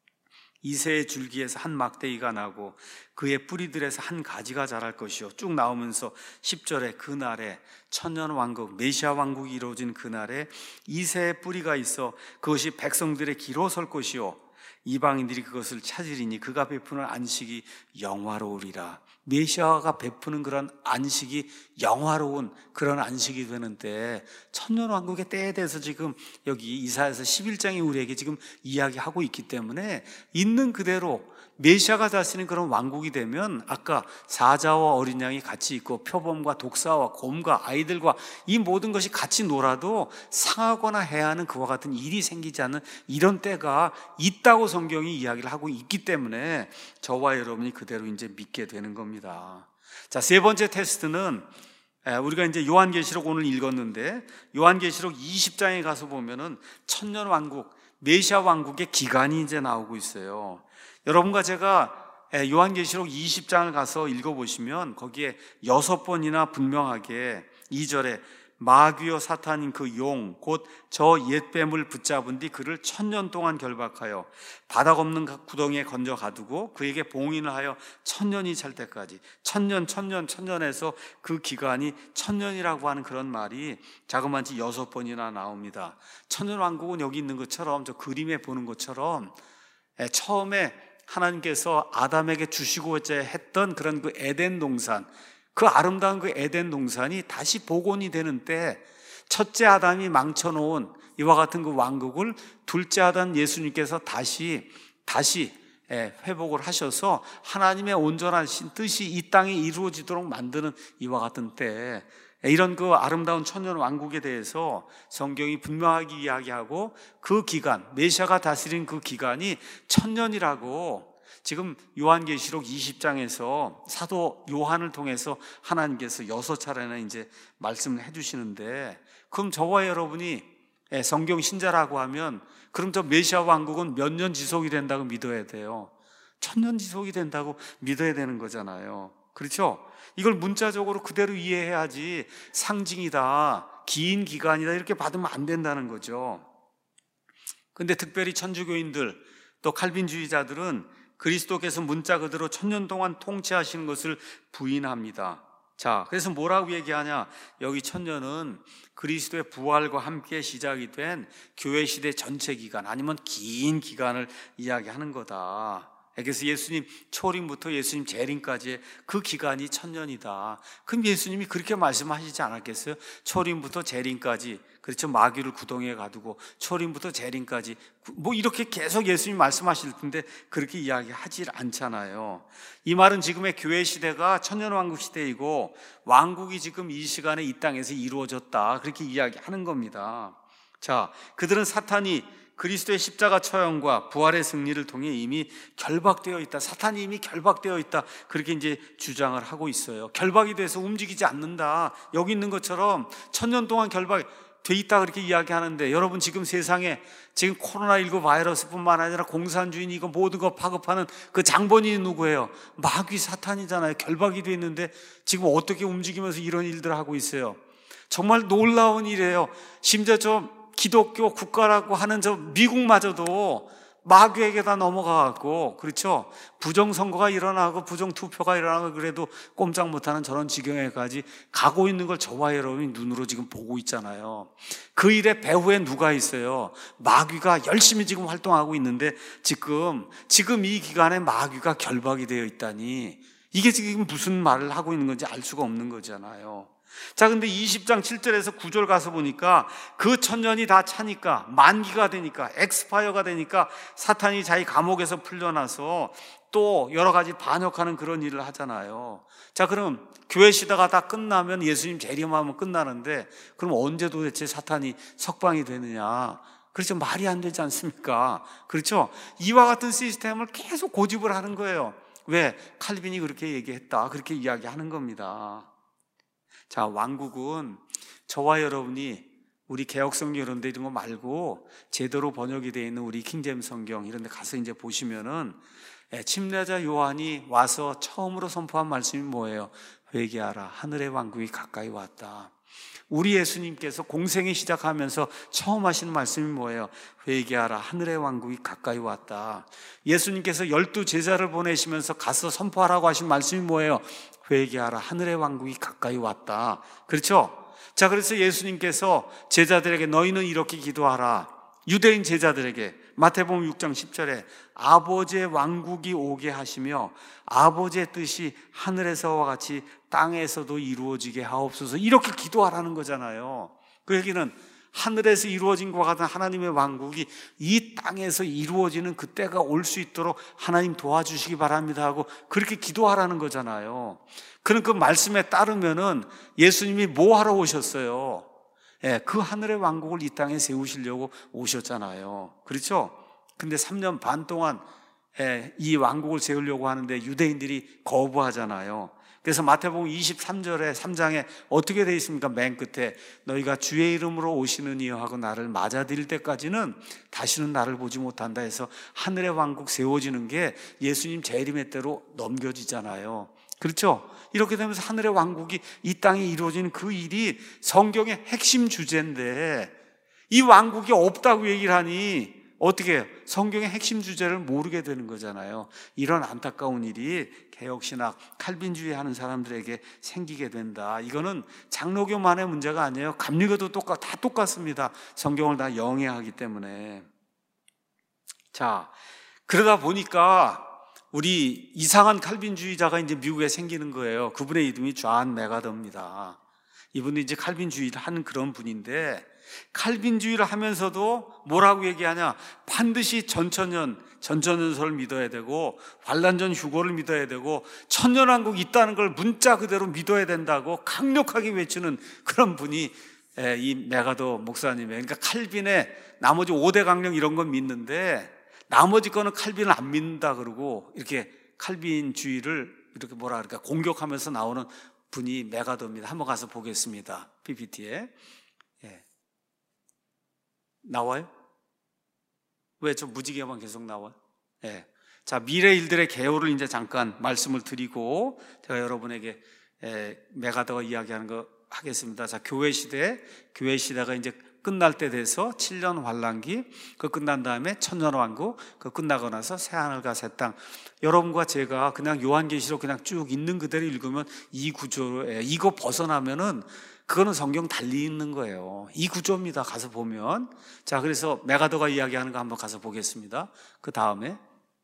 이새의 줄기에서 한 막대기가 나고 그의 뿌리들에서 한 가지가 자랄 것이요. 쭉 나오면서 10절에 그날에 천년왕국 메시아 왕국이 이루어진 그날에 이새의 뿌리가 있어 그것이 백성들의 기로 설 것이요. 이방인들이 그것을 찾으리니 그가 베푸는 안식이 영화로우리라. 메시아가 베푸는 그런 안식이 영화로운 그런 안식이 되는데 천년왕국의 때에 대해서 지금 여기 이사야서 11장이 우리에게 지금 이야기하고 있기 때문에 있는 그대로 메시아가 다스리는 그런 왕국이 되면 아까 사자와 어린 양이 같이 있고 표범과 독사와 곰과 아이들과 이 모든 것이 같이 놀아도 상하거나 해야 하는 그와 같은 일이 생기지 않는 이런 때가 있다고 성경이 이야기를 하고 있기 때문에 저와 여러분이 그대로 이제 믿게 되는 겁니다. 자, 세 번째 테스트는 우리가 이제 요한계시록 오늘 읽었는데 요한계시록 20장에 가서 보면은 천년왕국 메시아 왕국의 기간이 이제 나오고 있어요. 여러분과 제가 요한계시록 20장을 가서 읽어보시면 거기에 6번이나 분명하게 2절에 마귀요 사탄인 그 용 곧 저 옛뱀을 붙잡은 뒤 그를 1000년 동안 결박하여 바닥 없는 구덩이에 건져 가두고 그에게 봉인을 하여 1000년이 찰 때까지 1000년에서 그 기간이 1000년이라고 하는 그런 말이 자그마치 6번이나 나옵니다. 천년왕국은 여기 있는 것처럼 저 그림에 보는 것처럼 처음에 하나님께서 아담에게 주시고자 했던 그런 그 에덴 동산, 그 아름다운 그 에덴 동산이 다시 복원이 되는 때 첫째 아담이 망쳐놓은 이와 같은 그 왕국을 둘째 아담 예수님께서 다시 회복을 하셔서 하나님의 온전하신 뜻이 이 땅에 이루어지도록 만드는 이와 같은 때 이런 그 아름다운 천년 왕국에 대해서 성경이 분명하게 이야기하고 그 기간, 메시아가 다스린 그 기간이 1000년이라고 지금 요한계시록 20장에서 사도 요한을 통해서 하나님께서 6차례나 이제 말씀을 해주시는데 그럼 저와 여러분이 성경 신자라고 하면 그럼 저 메시아 왕국은 몇 년 지속이 된다고 믿어야 돼요? 1000년 지속이 된다고 믿어야 되는 거잖아요. 그렇죠? 이걸 문자적으로 그대로 이해해야지 상징이다, 긴 기간이다 이렇게 받으면 안 된다는 거죠. 근데 특별히 천주교인들 또 칼빈주의자들은 그리스도께서 문자 그대로 1000년 동안 통치하시는 것을 부인합니다. 자, 그래서 뭐라고 얘기하냐? 여기 1000년은 그리스도의 부활과 함께 시작이 된 교회 시대 전체 기간 아니면 긴 기간을 이야기하는 거다. 그래서 예수님 초림부터 예수님 재림까지의 그 기간이 1000년이다. 그럼 예수님이 그렇게 말씀하시지 않았겠어요? 초림부터 재림까지, 그렇죠? 마귀를 구덩이에 가두고 초림부터 재림까지 뭐 이렇게 계속 예수님 말씀하실 텐데 그렇게 이야기하지 않잖아요. 이 말은 지금의 교회 시대가 천년왕국 시대이고 왕국이 지금 이 시간에 이 땅에서 이루어졌다 그렇게 이야기하는 겁니다. 자, 그들은 사탄이 그리스도의 십자가 처형과 부활의 승리를 통해 이미 결박되어 있다. 사탄이 이미 결박되어 있다. 그렇게 이제 주장을 하고 있어요. 결박이 돼서 움직이지 않는다. 여기 있는 것처럼 1000년 동안 결박돼 있다 그렇게 이야기하는데, 여러분 지금 세상에 지금 코로나19 바이러스뿐만 아니라 공산주의 이거 모든 거 파급하는 그 장본인이 누구예요? 마귀 사탄이잖아요. 결박이 돼 있는데 지금 어떻게 움직이면서 이런 일들을 하고 있어요. 정말 놀라운 일이에요. 심지어 저 기독교 국가라고 하는 저 미국마저도 마귀에게 다 넘어가고, 그렇죠? 부정선거가 일어나고 부정투표가 일어나고 그래도 꼼짝 못하는 저런 지경에까지 가고 있는 걸 저와 여러분이 눈으로 지금 보고 있잖아요. 그 일의 배후에 누가 있어요? 마귀가 열심히 지금 활동하고 있는데 지금 이 기간에 마귀가 결박이 되어 있다니, 이게 지금 무슨 말을 하고 있는 건지 알 수가 없는 거잖아요. 자, 근데 20장 7절에서 9절 가서 보니까 그 1000년이 다 차니까, 만기가 되니까, 엑스파이어가 되니까 사탄이 자기 감옥에서 풀려나서 또 여러 가지 반역하는 그런 일을 하잖아요. 자, 그럼 교회 시대가 다 끝나면, 예수님 재림하면 끝나는데, 그럼 언제 도대체 사탄이 석방이 되느냐? 그렇죠. 말이 안 되지 않습니까? 그렇죠. 이와 같은 시스템을 계속 고집을 하는 거예요. 왜? 칼빈이 그렇게 얘기했다, 그렇게 이야기하는 겁니다. 자, 왕국은 저와 여러분이 우리 개혁성경 이런 데 이런 거 말고 제대로 번역이 되어 있는 우리 킹제임스 성경 이런 데 가서 이제 보시면은 침례자 요한이 와서 처음으로 선포한 말씀이 뭐예요? 회개하라, 하늘의 왕국이 가까이 왔다. 우리 예수님께서 공생이 시작하면서 처음 하시는 말씀이 뭐예요? 회개하라, 하늘의 왕국이 가까이 왔다. 예수님께서 12 제자를 보내시면서 가서 선포하라고 하신 말씀이 뭐예요? 회개하라, 하늘의 왕국이 가까이 왔다. 그렇죠? 자, 그래서 예수님께서 제자들에게 너희는 이렇게 기도하라. 유대인 제자들에게 마태복음 6장 10절에 아버지의 왕국이 오게 하시며 아버지의 뜻이 하늘에서와 같이 땅에서도 이루어지게 하옵소서, 이렇게 기도하라는 거잖아요. 그 얘기는 하늘에서 이루어진 것과 같은 하나님의 왕국이 이 땅에서 이루어지는 그때가 올 수 있도록 하나님 도와주시기 바랍니다 하고 그렇게 기도하라는 거잖아요. 그럼 그 말씀에 따르면은 예수님이 뭐 하러 오셨어요? 그 하늘의 왕국을 이 땅에 세우시려고 오셨잖아요. 그렇죠? 근데 3년 반 동안 이 왕국을 세우려고 하는데 유대인들이 거부하잖아요. 그래서 마태복음 23절에 3장에 어떻게 되어 있습니까? 맨 끝에 너희가 주의 이름으로 오시는 이여 하고 나를 맞아들일 때까지는 다시는 나를 보지 못한다 해서 하늘의 왕국 세워지는 게 예수님 재림의 때로 넘겨지잖아요. 그렇죠? 이렇게 되면서 하늘의 왕국이 이 땅에 이루어지는 그 일이 성경의 핵심 주제인데, 이 왕국이 없다고 얘기를 하니 어떻게 성경의 핵심 주제를 모르게 되는 거잖아요. 이런 안타까운 일이 개혁신학, 칼빈주의 하는 사람들에게 생기게 된다. 이거는 장로교만의 문제가 아니에요. 감리교도 다 똑같습니다. 성경을 다 영해하기 때문에. 자, 그러다 보니까 우리 이상한 칼빈주의자가 이제 미국에 생기는 거예요. 그분의 이름이 존 메가더입니다. 이분이 이제 칼빈주의를 하는 그런 분인데, 칼빈주의를 하면서도 뭐라고 얘기하냐? 반드시 전천연설을 믿어야 되고 환란전 휴거를 믿어야 되고 천년왕국이 있다는 걸 문자 그대로 믿어야 된다고 강력하게 외치는 그런 분이 이 메가더 목사님이에요. 그러니까 칼빈의 나머지 5대 강령 이런 건 믿는데 나머지 거는 칼빈을 안 믿는다 그러고, 이렇게 칼빈주의를 이렇게 뭐라 그럴까 공격하면서 나오는 분이 메가더입니다. 한번 가서 보겠습니다. PPT에. 나와요? 왜 저 무지개만 계속 나와요? 자, 미래 일들의 개요를 이제 잠깐 말씀을 드리고 제가 여러분에게 메가더가 이야기하는 거 하겠습니다. 자, 교회 시대가 이제 끝날 때 돼서 7년 환란기, 그 끝난 다음에 천년왕국, 그 끝나고 나서 새하늘과 새 땅. 여러분과 제가 그냥 요한계시록 그냥 쭉 있는 그대로 읽으면 이 구조로 이거 벗어나면은 그거는 성경 달리 있는 거예요. 이 구조입니다. 가서 보면. 자, 그래서 메가더가 이야기하는 거 한번 가서 보겠습니다. 그 다음에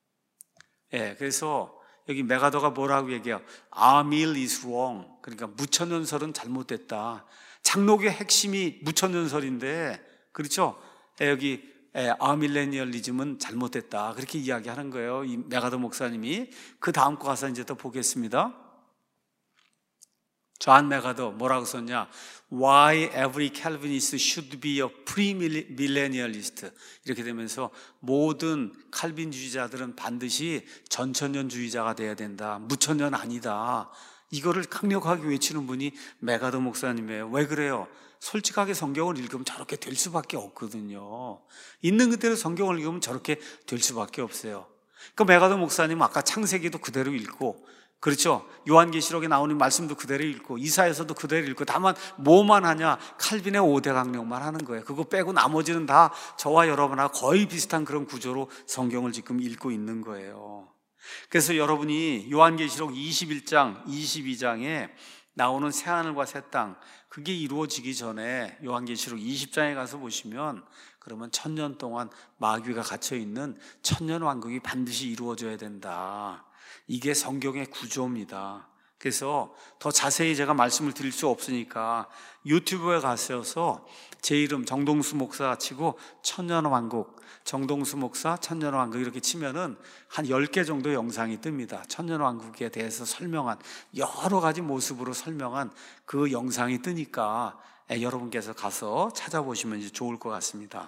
그래서 여기 메가더가 뭐라고 얘기해요? Our meal is wrong. 그러니까 무천년설은 잘못됐다. 장로교의 핵심이 무천년설인데, 그렇죠? 여기 아밀레니얼리즘은 잘못됐다. 그렇게 이야기하는 거예요. 이 메가더 목사님이. 그 다음 거 가서 이제 또 보겠습니다. 존 메가더 뭐라고 썼냐? Why every Calvinist should be a premillennialist. 이렇게 되면서 모든 칼빈주의자들은 반드시 전천년주의자가 돼야 된다. 무천년 아니다. 이거를 강력하게 외치는 분이 메가더 목사님이에요. 왜 그래요? 솔직하게 성경을 읽으면 저렇게 될 수밖에 없거든요. 있는 그대로 성경을 읽으면 저렇게 될 수밖에 없어요. 그러니까 메가더 목사님 아까 창세기도 그대로 읽고, 그렇죠? 요한계시록에 나오는 말씀도 그대로 읽고, 이사야서도 그대로 읽고, 다만 뭐만 하냐? 칼빈의 5대 강령만 하는 거예요. 그거 빼고 나머지는 다 저와 여러분하고 거의 비슷한 그런 구조로 성경을 지금 읽고 있는 거예요. 그래서 여러분이 요한계시록 21장, 22장에 나오는 새하늘과 새 땅, 그게 이루어지기 전에 요한계시록 20장에 가서 보시면, 그러면 1000년 동안 마귀가 갇혀있는 천년왕국이 반드시 이루어져야 된다. 이게 성경의 구조입니다. 그래서 더 자세히 제가 말씀을 드릴 수 없으니까 유튜브에 가셔서 제 이름 정동수 목사 치고 천년왕국, 정동수 목사 천년왕국 이렇게 치면은 한 10개 정도 영상이 뜹니다. 천년왕국에 대해서 설명한, 여러 가지 모습으로 설명한 그 영상이 뜨니까 여러분께서 가서 찾아보시면 이제 좋을 것 같습니다.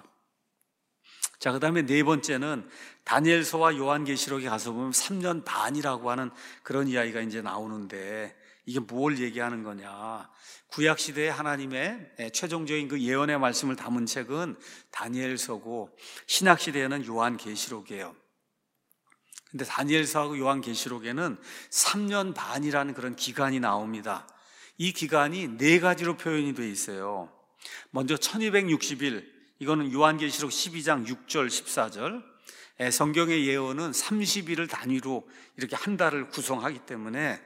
자, 그 다음에 네 번째는 다니엘서와 요한계시록에 가서 보면 3년 반이라고 하는 그런 이야기가 이제 나오는데, 이게 뭘 얘기하는 거냐? 구약시대에 하나님의 최종적인 그 예언의 말씀을 담은 책은 다니엘서고, 신약시대에는 요한계시록이에요. 근데 다니엘서하고 요한계시록에는 3년 반이라는 그런 기간이 나옵니다. 이 기간이 네 가지로 표현이 되어 있어요. 먼저 1260일, 이거는 요한계시록 12장 6절 14절. 성경의 예언은 30일을 단위로 이렇게 한 달을 구성하기 때문에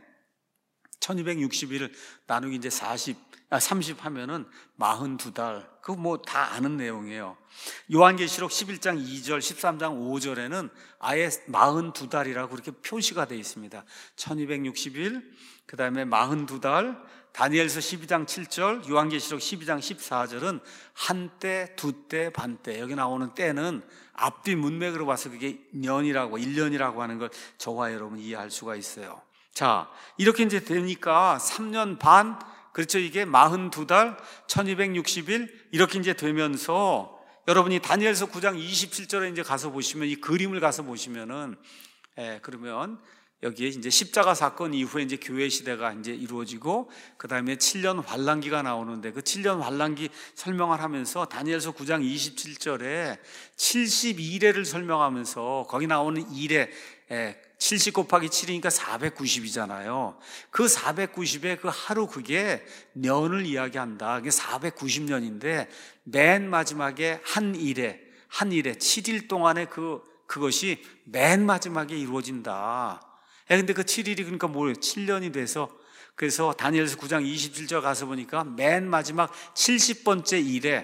1260일을 나누기 이제 30 하면은 42달. 그거 뭐 다 아는 내용이에요. 요한계시록 11장 2절, 13장 5절에는 아예 42달이라고 그렇게 표시가 되어 있습니다. 1260일, 그 다음에 42달, 다니엘서 12장 7절, 요한계시록 12장 14절은 한때, 두때, 반때. 여기 나오는 때는 앞뒤 문맥으로 봐서 그게 년이라고, 1년이라고 하는 걸 저와 여러분 이해할 수가 있어요. 자, 이렇게 이제 되니까 3년 반, 그렇죠? 이게 42달, 1260일, 이렇게 이제 되면서 여러분이 다니엘서 9장 27절에 이제 가서 보시면, 이 그림을 가서 보시면은, 그러면 여기에 이제 십자가 사건 이후에 이제 교회 시대가 이제 이루어지고, 그 다음에 7년 환란기가 나오는데, 그 7년 환란기 설명을 하면서 다니엘서 9장 27절에 72일을 설명하면서 거기 나오는 일에 70 곱하기 7이니까 490이잖아요. 그 490의 그 하루, 그게 년을 이야기한다. 그게 490년인데 맨 마지막에 한 일에 7일 동안의 그것이 맨 마지막에 이루어진다. 근데 그 7일이 그러니까 뭐예요? 7년이 돼서, 그래서 다니엘서 9장 27절 가서 보니까 맨 마지막 70번째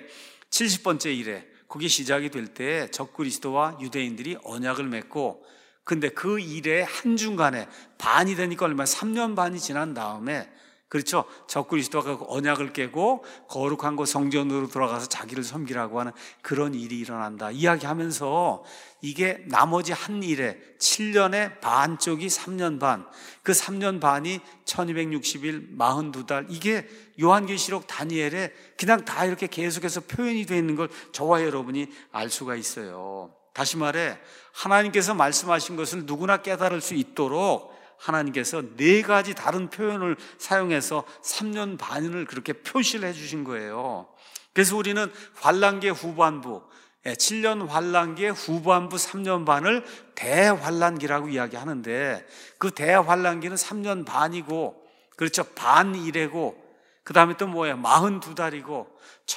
일에 그게 시작이 될 때 적그리스도와 유대인들이 언약을 맺고, 근데 그 일의 한중간에 반이 되니까 얼마 3년 반이 지난 다음에, 그렇죠? 적그리스도가 그 언약을 깨고 거룩한 곳 성전으로 돌아가서 자기를 섬기라고 하는 그런 일이 일어난다 이야기하면서, 이게 나머지 한 일에 7년의 반 쪽이 3년 반, 그 3년 반이 1260일 42달, 이게 요한계시록 다니엘에 그냥 다 이렇게 계속해서 표현이 되어 있는 걸 저와 여러분이 알 수가 있어요. 다시 말해, 하나님께서 말씀하신 것을 누구나 깨달을 수 있도록 하나님께서 네 가지 다른 표현을 사용해서 3년 반을 그렇게 표시를 해주신 거예요. 그래서 우리는 환란기의 후반부, 7년 환란기의 후반부 3년 반을 대환란기라고 이야기하는데, 그 대환란기는 3년 반이고, 그렇죠, 반 이래고, 그 다음에 또 뭐예요? 42달이고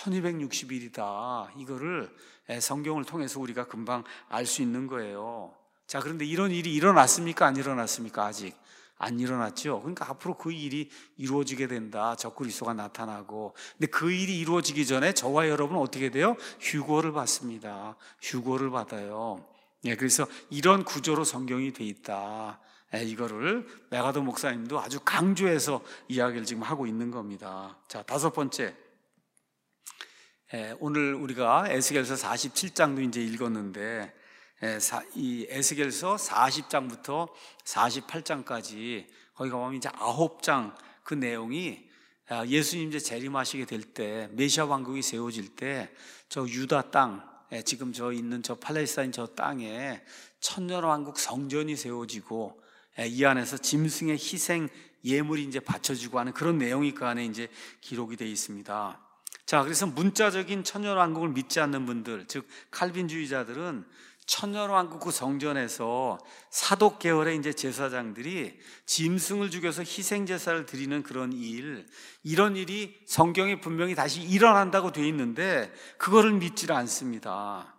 1260일이다. 이거를 성경을 통해서 우리가 금방 알 수 있는 거예요. 자, 그런데 이런 일이 일어났습니까? 안 일어났습니까? 아직 안 일어났죠. 그러니까 앞으로 그 일이 이루어지게 된다. 적그리스도가 나타나고. 근데 그 일이 이루어지기 전에 저와 여러분은 어떻게 돼요? 휴거를 받습니다. 휴거를 받아요. 그래서 이런 구조로 성경이 돼 있다. 이거를 메가더 목사님도 아주 강조해서 이야기를 지금 하고 있는 겁니다. 자, 다섯 번째. 오늘 우리가 에스겔서 47장도 이제 읽었는데, 이 에스겔서 40장부터 48장까지 거기 가보면 이제 9장 그 내용이 예수님 이제 재림하시게 될 때, 메시아 왕국이 세워질 때 저 유다 땅, 지금 저 있는 저 팔레스타인 저 땅에 천년왕국 성전이 세워지고 이 안에서 짐승의 희생 예물이 이제 바쳐지고 하는 그런 내용이 그 안에 이제 기록이 되어 있습니다. 자, 그래서 문자적인 천년왕국을 믿지 않는 분들, 즉 칼빈주의자들은 천년왕국 그 성전에서 사독 계열의 이제 제사장들이 짐승을 죽여서 희생 제사를 드리는 그런 이런 일이 성경에 분명히 다시 일어난다고 되어 있는데 그거를 믿지를 않습니다.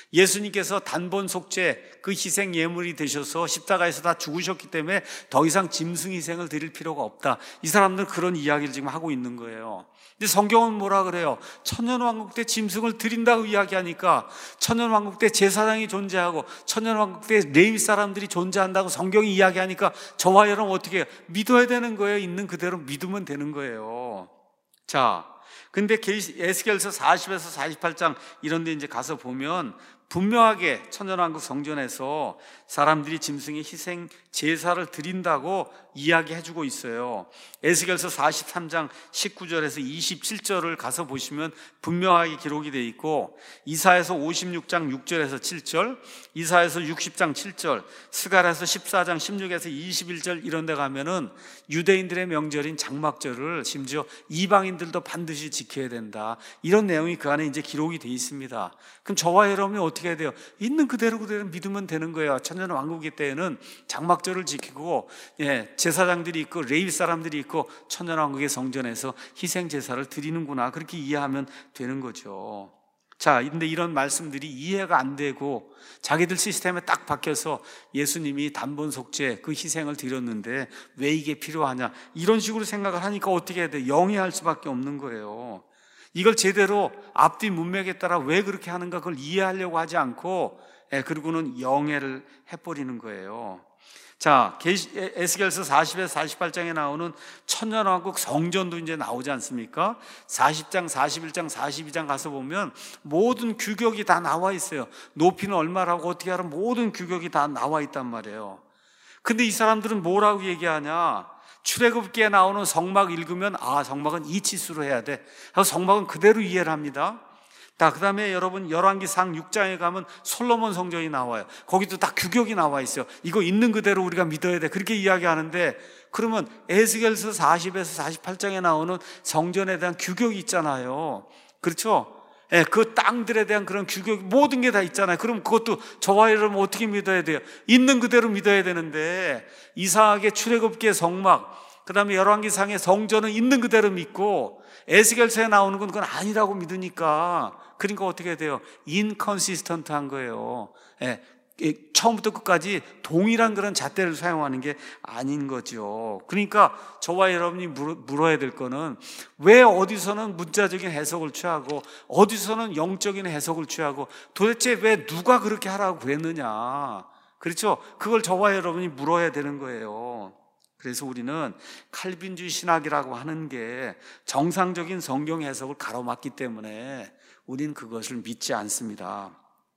예수님께서 단번 속죄 그 희생 예물이 되셔서 십자가에서 다 죽으셨기 때문에 더 이상 짐승 희생을 드릴 필요가 없다. 이 사람들은 그런 이야기를 지금 하고 있는 거예요. 근데 성경은 뭐라 그래요? 천년왕국 때 짐승을 드린다고 이야기하니까 천년왕국 때 제사장이 존재하고 천년왕국 때 레위 사람들이 존재한다고 성경이 이야기하니까 저와 여러분 어떻게 해요? 믿어야 되는 거예요. 있는 그대로 믿으면 되는 거예요. 자, 근데 에스겔서 40에서 48장 이런 데 이제 가서 보면 분명하게 천년왕국 성전에서 사람들이 짐승의 희생 제사를 드린다고 이야기해주고 있어요. 에스겔서 43장 19절에서 27절을 가서 보시면 분명하게 기록이 되어 있고, 이사야서 56장 6절에서 7절, 이사야서 60장 7절, 스가랴서 14장 16에서 21절 이런 데 가면은 유대인들의 명절인 장막절을 심지어 이방인들도 반드시 지켜야 된다, 이런 내용이 그 안에 이제 기록이 되어 있습니다. 그럼 저와 여러분이 어떻게 해야 돼요? 있는 그대로 믿으면 되는 거예요. 천년왕국의 때에는 장막절을 지키고 제사장들이 있고 레위 사람들이 있고 천년왕국의 성전에서 희생 제사를 드리는구나, 그렇게 이해하면 되는 거죠. 자, 근데 이런 말씀들이 이해가 안 되고 자기들 시스템에 딱 박혀서 예수님이 단번 속죄 그 희생을 드렸는데 왜 이게 필요하냐, 이런 식으로 생각을 하니까 어떻게 해야 돼요? 영위할 수밖에 없는 거예요. 이걸 제대로 앞뒤 문맥에 따라 왜 그렇게 하는가 그걸 이해하려고 하지 않고 그리고는 영해를 해버리는 거예요. 자, 에스겔서 40에서 48장에 나오는 천년왕국 성전도 이제 나오지 않습니까? 40장, 41장, 42장 가서 보면 모든 규격이 다 나와 있어요. 높이는 얼마라고 어떻게 하는 모든 규격이 다 나와 있단 말이에요. 근데 이 사람들은 뭐라고 얘기하냐? 출애굽기에 나오는 성막 읽으면 성막은 이 치수로 해야 돼 하고 성막은 그대로 이해를 합니다. 그 다음에 여러분 열왕기상 6장에 가면 솔로몬 성전이 나와요. 거기도 다 규격이 나와 있어요. 이거 있는 그대로 우리가 믿어야 돼, 그렇게 이야기하는데, 그러면 에스겔서 40에서 48장에 나오는 성전에 대한 규격이 있잖아요. 그렇죠? 그 땅들에 대한 그런 규격, 모든 게 다 있잖아요. 그럼 그것도 저와 여러분 어떻게 믿어야 돼요? 있는 그대로 믿어야 되는데, 이상하게 출애굽기의 성막, 그 다음에 열왕기상의 성전은 있는 그대로 믿고 에스겔서에 나오는 건 그건 아니라고 믿으니까, 그러니까 어떻게 돼요? 인컨시스턴트한 거예요. 처음부터 끝까지 동일한 그런 잣대를 사용하는 게 아닌 거죠. 그러니까 저와 여러분이 물어야 될 거는 왜 어디서는 문자적인 해석을 취하고 어디서는 영적인 해석을 취하고 도대체 왜 누가 그렇게 하라고 그랬느냐, 그렇죠? 그걸 저와 여러분이 물어야 되는 거예요. 그래서 우리는 칼빈주의 신학이라고 하는 게 정상적인 성경 해석을 가로막기 때문에 우리는 그것을 믿지 않습니다.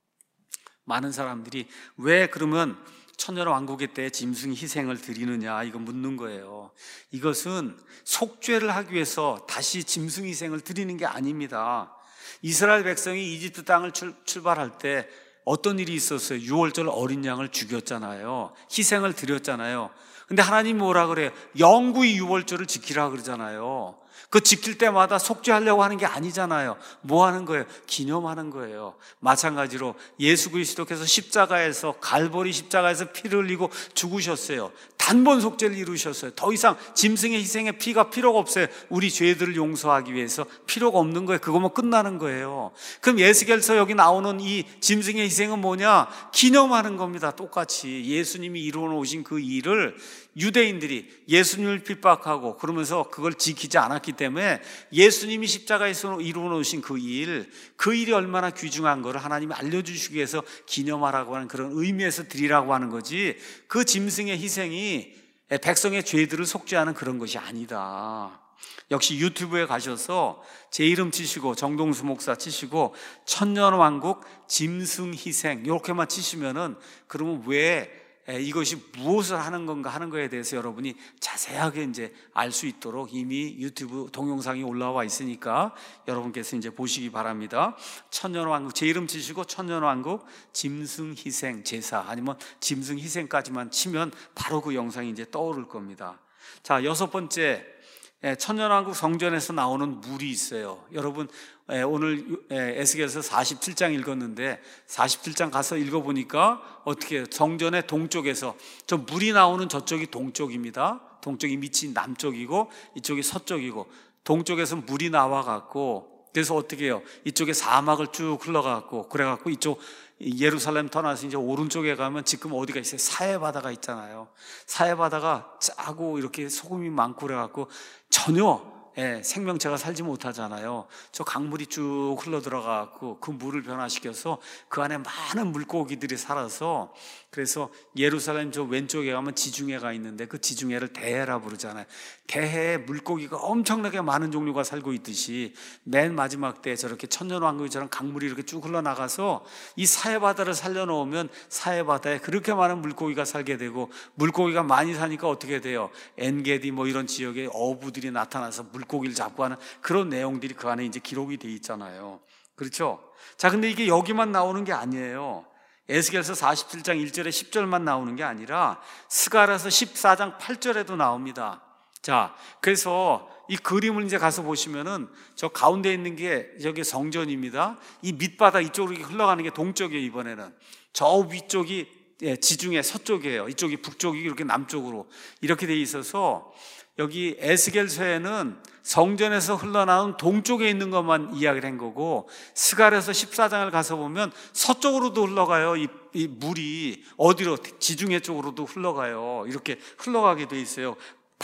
많은 사람들이 왜 그러면 천년왕국의 때 짐승 희생을 드리느냐 이거 묻는 거예요. 이것은 속죄를 하기 위해서 다시 짐승 희생을 드리는 게 아닙니다. 이스라엘 백성이 이집트 땅을 출발할 때 어떤 일이 있었어요? 6월절 어린 양을 죽였잖아요. 희생을 드렸잖아요. 근데 하나님 뭐라 그래요? 영구히 6월절을 지키라 그러잖아요. 그 지킬 때마다 속죄하려고 하는 게 아니잖아요. 뭐 하는 거예요? 기념하는 거예요. 마찬가지로 예수 그리스도께서 십자가에서, 갈보리 십자가에서 피를 흘리고 죽으셨어요. 단번 속죄를 이루셨어요. 더 이상 짐승의 희생의 피가 필요가 없어요. 우리 죄들을 용서하기 위해서 필요가 없는 거예요. 그거면 끝나는 거예요. 그럼 에스겔서 여기 나오는 이 짐승의 희생은 뭐냐? 기념하는 겁니다. 똑같이 예수님이 이루어 놓으신 그 일을 유대인들이 예수님을 핍박하고 그러면서 그걸 지키지 않았기 때문에 예수님이 십자가에서 이루어 놓으신 그 일이 얼마나 귀중한 것을 하나님이 알려주시기 위해서 기념하라고 하는 그런 의미에서 드리라고 하는 거지, 그 짐승의 희생이 백성의 죄들을 속죄하는 그런 것이 아니다. 역시 유튜브에 가셔서 제 이름 치시고 정동수 목사 치시고 천년왕국 짐승 희생 이렇게만 치시면은, 그러면 왜 이것이 무엇을 하는 건가 하는 거에 대해서 여러분이 자세하게 이제 알 수 있도록 이미 유튜브 동영상이 올라와 있으니까 여러분께서 이제 보시기 바랍니다. 천년왕국, 제 이름 치시고 천년왕국 짐승희생 제사, 아니면 짐승희생까지만 치면 바로 그 영상이 이제 떠오를 겁니다. 자, 여섯 번째, 천년왕국 성전에서 나오는 물이 있어요. 여러분, 오늘 에스겔서 47장 읽었는데 47장 가서 읽어보니까 어떻게 성전의 동쪽에서 저 물이 나오는 저쪽이 동쪽입니다. 동쪽이 밑이 남쪽이고 이쪽이 서쪽이고, 동쪽에서 물이 나와갖고, 그래서 어떻게 해요? 이쪽에 사막을 쭉 흘러가갖고, 그래갖고 이쪽 예루살렘 터나서 이제 오른쪽에 가면 지금 어디가 있어요? 사해 바다가 있잖아요. 사해 바다가 짜고 이렇게 소금이 많고 그래갖고 전혀 생명체가 살지 못하잖아요. 저 강물이 쭉 흘러 들어가고 그 물을 변화시켜서 그 안에 많은 물고기들이 살아서, 그래서 예루살렘 저 왼쪽에 가면 지중해가 있는데 그 지중해를 대해라 부르잖아요. 대해에 물고기가 엄청나게 많은 종류가 살고 있듯이 맨 마지막 때 저렇게 천년왕국처럼 강물이 이렇게 쭉 흘러나가서 이 사해바다를 살려놓으면 사해바다에 그렇게 많은 물고기가 살게 되고, 물고기가 많이 사니까 어떻게 돼요? 엔게디 뭐 이런 지역에 어부들이 나타나서 물고기를 잡고 하는 그런 내용들이 그 안에 이제 기록이 돼 있잖아요. 그렇죠? 자, 근데 이게 여기만 나오는 게 아니에요. 에스겔서 47장 1절에 10절만 나오는 게 아니라 스가랴서 14장 8절에도 나옵니다. 자, 그래서 이 그림을 이제 가서 보시면은 저 가운데 있는 게 여기 성전입니다. 이 밑바다 이쪽으로 흘러가는 게 동쪽이에요. 이번에는 저 위쪽이 지중해 서쪽이에요. 이쪽이 북쪽이 이렇게 남쪽으로 이렇게 돼 있어서 여기 에스겔서에는 성전에서 흘러나온 동쪽에 있는 것만 이야기를 한 거고, 스가랴서 14장을 가서 보면 서쪽으로도 흘러가요. 이 물이 어디로? 지중해 쪽으로도 흘러가요. 이렇게 흘러가게 돼 있어요.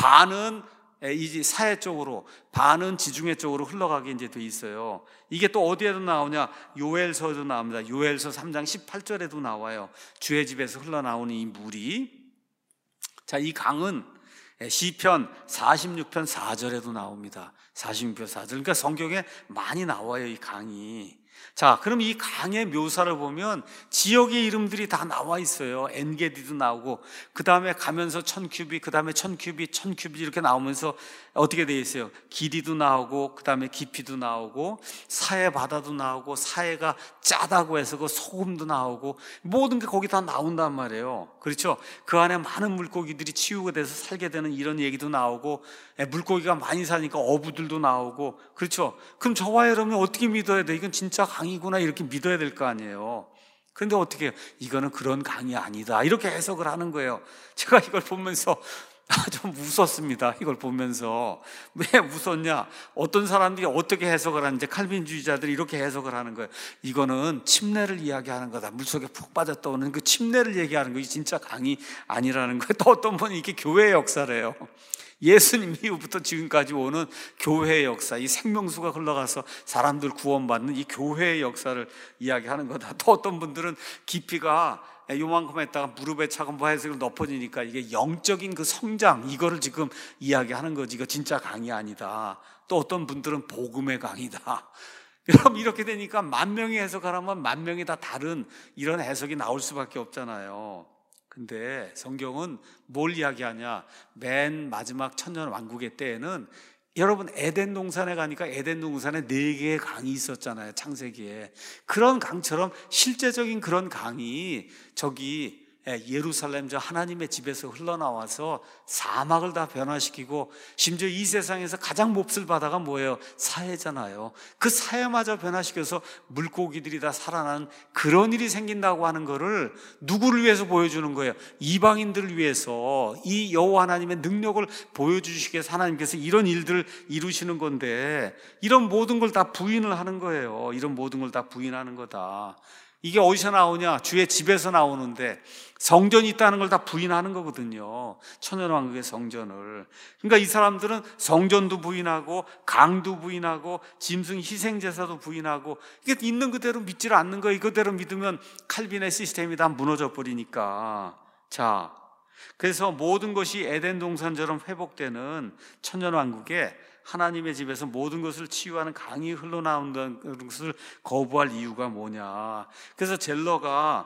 반은 이 사해 쪽으로, 반은 지중해 쪽으로 흘러가게 이제 돼 있어요. 이게 또 어디에도 나오냐? 요엘서도 나옵니다. 요엘서 3장 18절에도 나와요. 주의 집에서 흘러나오는 이 물이. 자, 이 강은 시편 46편 4절에도 나옵니다. 46편 4절. 그러니까 성경에 많이 나와요, 이 강이. 자, 그럼 이 강의 묘사를 보면 지역의 이름들이 다 나와 있어요. 엔게디도 나오고, 그 다음에 가면서 1000큐빗, 그 다음에 1000큐빗, 1000큐빗 이렇게 나오면서 어떻게 되어 있어요? 길이도 나오고, 그 다음에 깊이도 나오고, 사해 바다도 나오고, 사해가 짜다고 해서 그 소금도 나오고, 모든 게 거기 다 나온단 말이에요. 그렇죠? 그 안에 많은 물고기들이 치유가 돼서 살게 되는 이런 얘기도 나오고, 물고기가 많이 사니까 어부들도 나오고, 그렇죠? 그럼 저와 여러분이 어떻게 믿어야 돼? 이건 진짜 강이구나 이렇게 믿어야 될 거 아니에요. 그런데 어떻게 해요? 이거는 그런 강이 아니다 이렇게 해석을 하는 거예요. 제가 이걸 보면서 좀 웃었습니다. 이걸 보면서. 왜 웃었냐? 어떤 사람들이 어떻게 해석을 하는지, 칼빈주의자들이 이렇게 해석을 하는 거예요. 이거는 침례를 이야기하는 거다. 물속에 푹 빠졌다 오는 그 침례를 얘기하는 거예요. 진짜 강이 아니라는 거예요. 또 어떤 분이 이게 교회의 역사래요. 예수님 이후부터 지금까지 오는 교회의 역사, 이 생명수가 흘러가서 사람들 구원받는 이 교회의 역사를 이야기하는 거다. 또 어떤 분들은 깊이가 요만큼 했다가 무릎에 차고 뭐 해서 높아지니까 이게 영적인 그 성장, 이거를 지금 이야기하는 거지, 이거 진짜 강이 아니다. 또 어떤 분들은 복음의 강이다. 그럼 이렇게 되니까 만 명이 해석하라면 만 명이 다 다른 이런 해석이 나올 수밖에 없잖아요. 근데 성경은 뭘 이야기하냐? 맨 마지막 천년 왕국의 때에는 여러분 에덴 동산에 가니까 에덴 동산에 4개의 강이 있었잖아요. 창세기에. 그런 강처럼 실제적인 그런 강이 저기 예루살렘 저 하나님의 집에서 흘러나와서 사막을 다 변화시키고, 심지어 이 세상에서 가장 몹쓸 바다가 뭐예요? 사해잖아요. 그 사해마저 변화시켜서 물고기들이 다 살아나는 그런 일이 생긴다고 하는 거를 누구를 위해서 보여주는 거예요? 이방인들을 위해서, 이 여호와 하나님의 능력을 보여주시기 위해서 하나님께서 이런 일들을 이루시는 건데, 이런 모든 걸 다 부인을 하는 거예요. 이런 모든 걸 다 부인하는 거다. 이게 어디서 나오냐? 주의 집에서 나오는데 성전이 있다는 걸 다 부인하는 거거든요. 천년왕국의 성전을. 그러니까 이 사람들은 성전도 부인하고 강도 부인하고 짐승 희생제사도 부인하고, 이게 있는 그대로 믿지를 않는 거예요. 이거대로 믿으면 칼빈의 시스템이 다 무너져 버리니까. 자, 그래서 모든 것이 에덴 동산처럼 회복되는 천년왕국에 하나님의 집에서 모든 것을 치유하는 강이 흘러나온다는 것을 거부할 이유가 뭐냐? 그래서 젤러가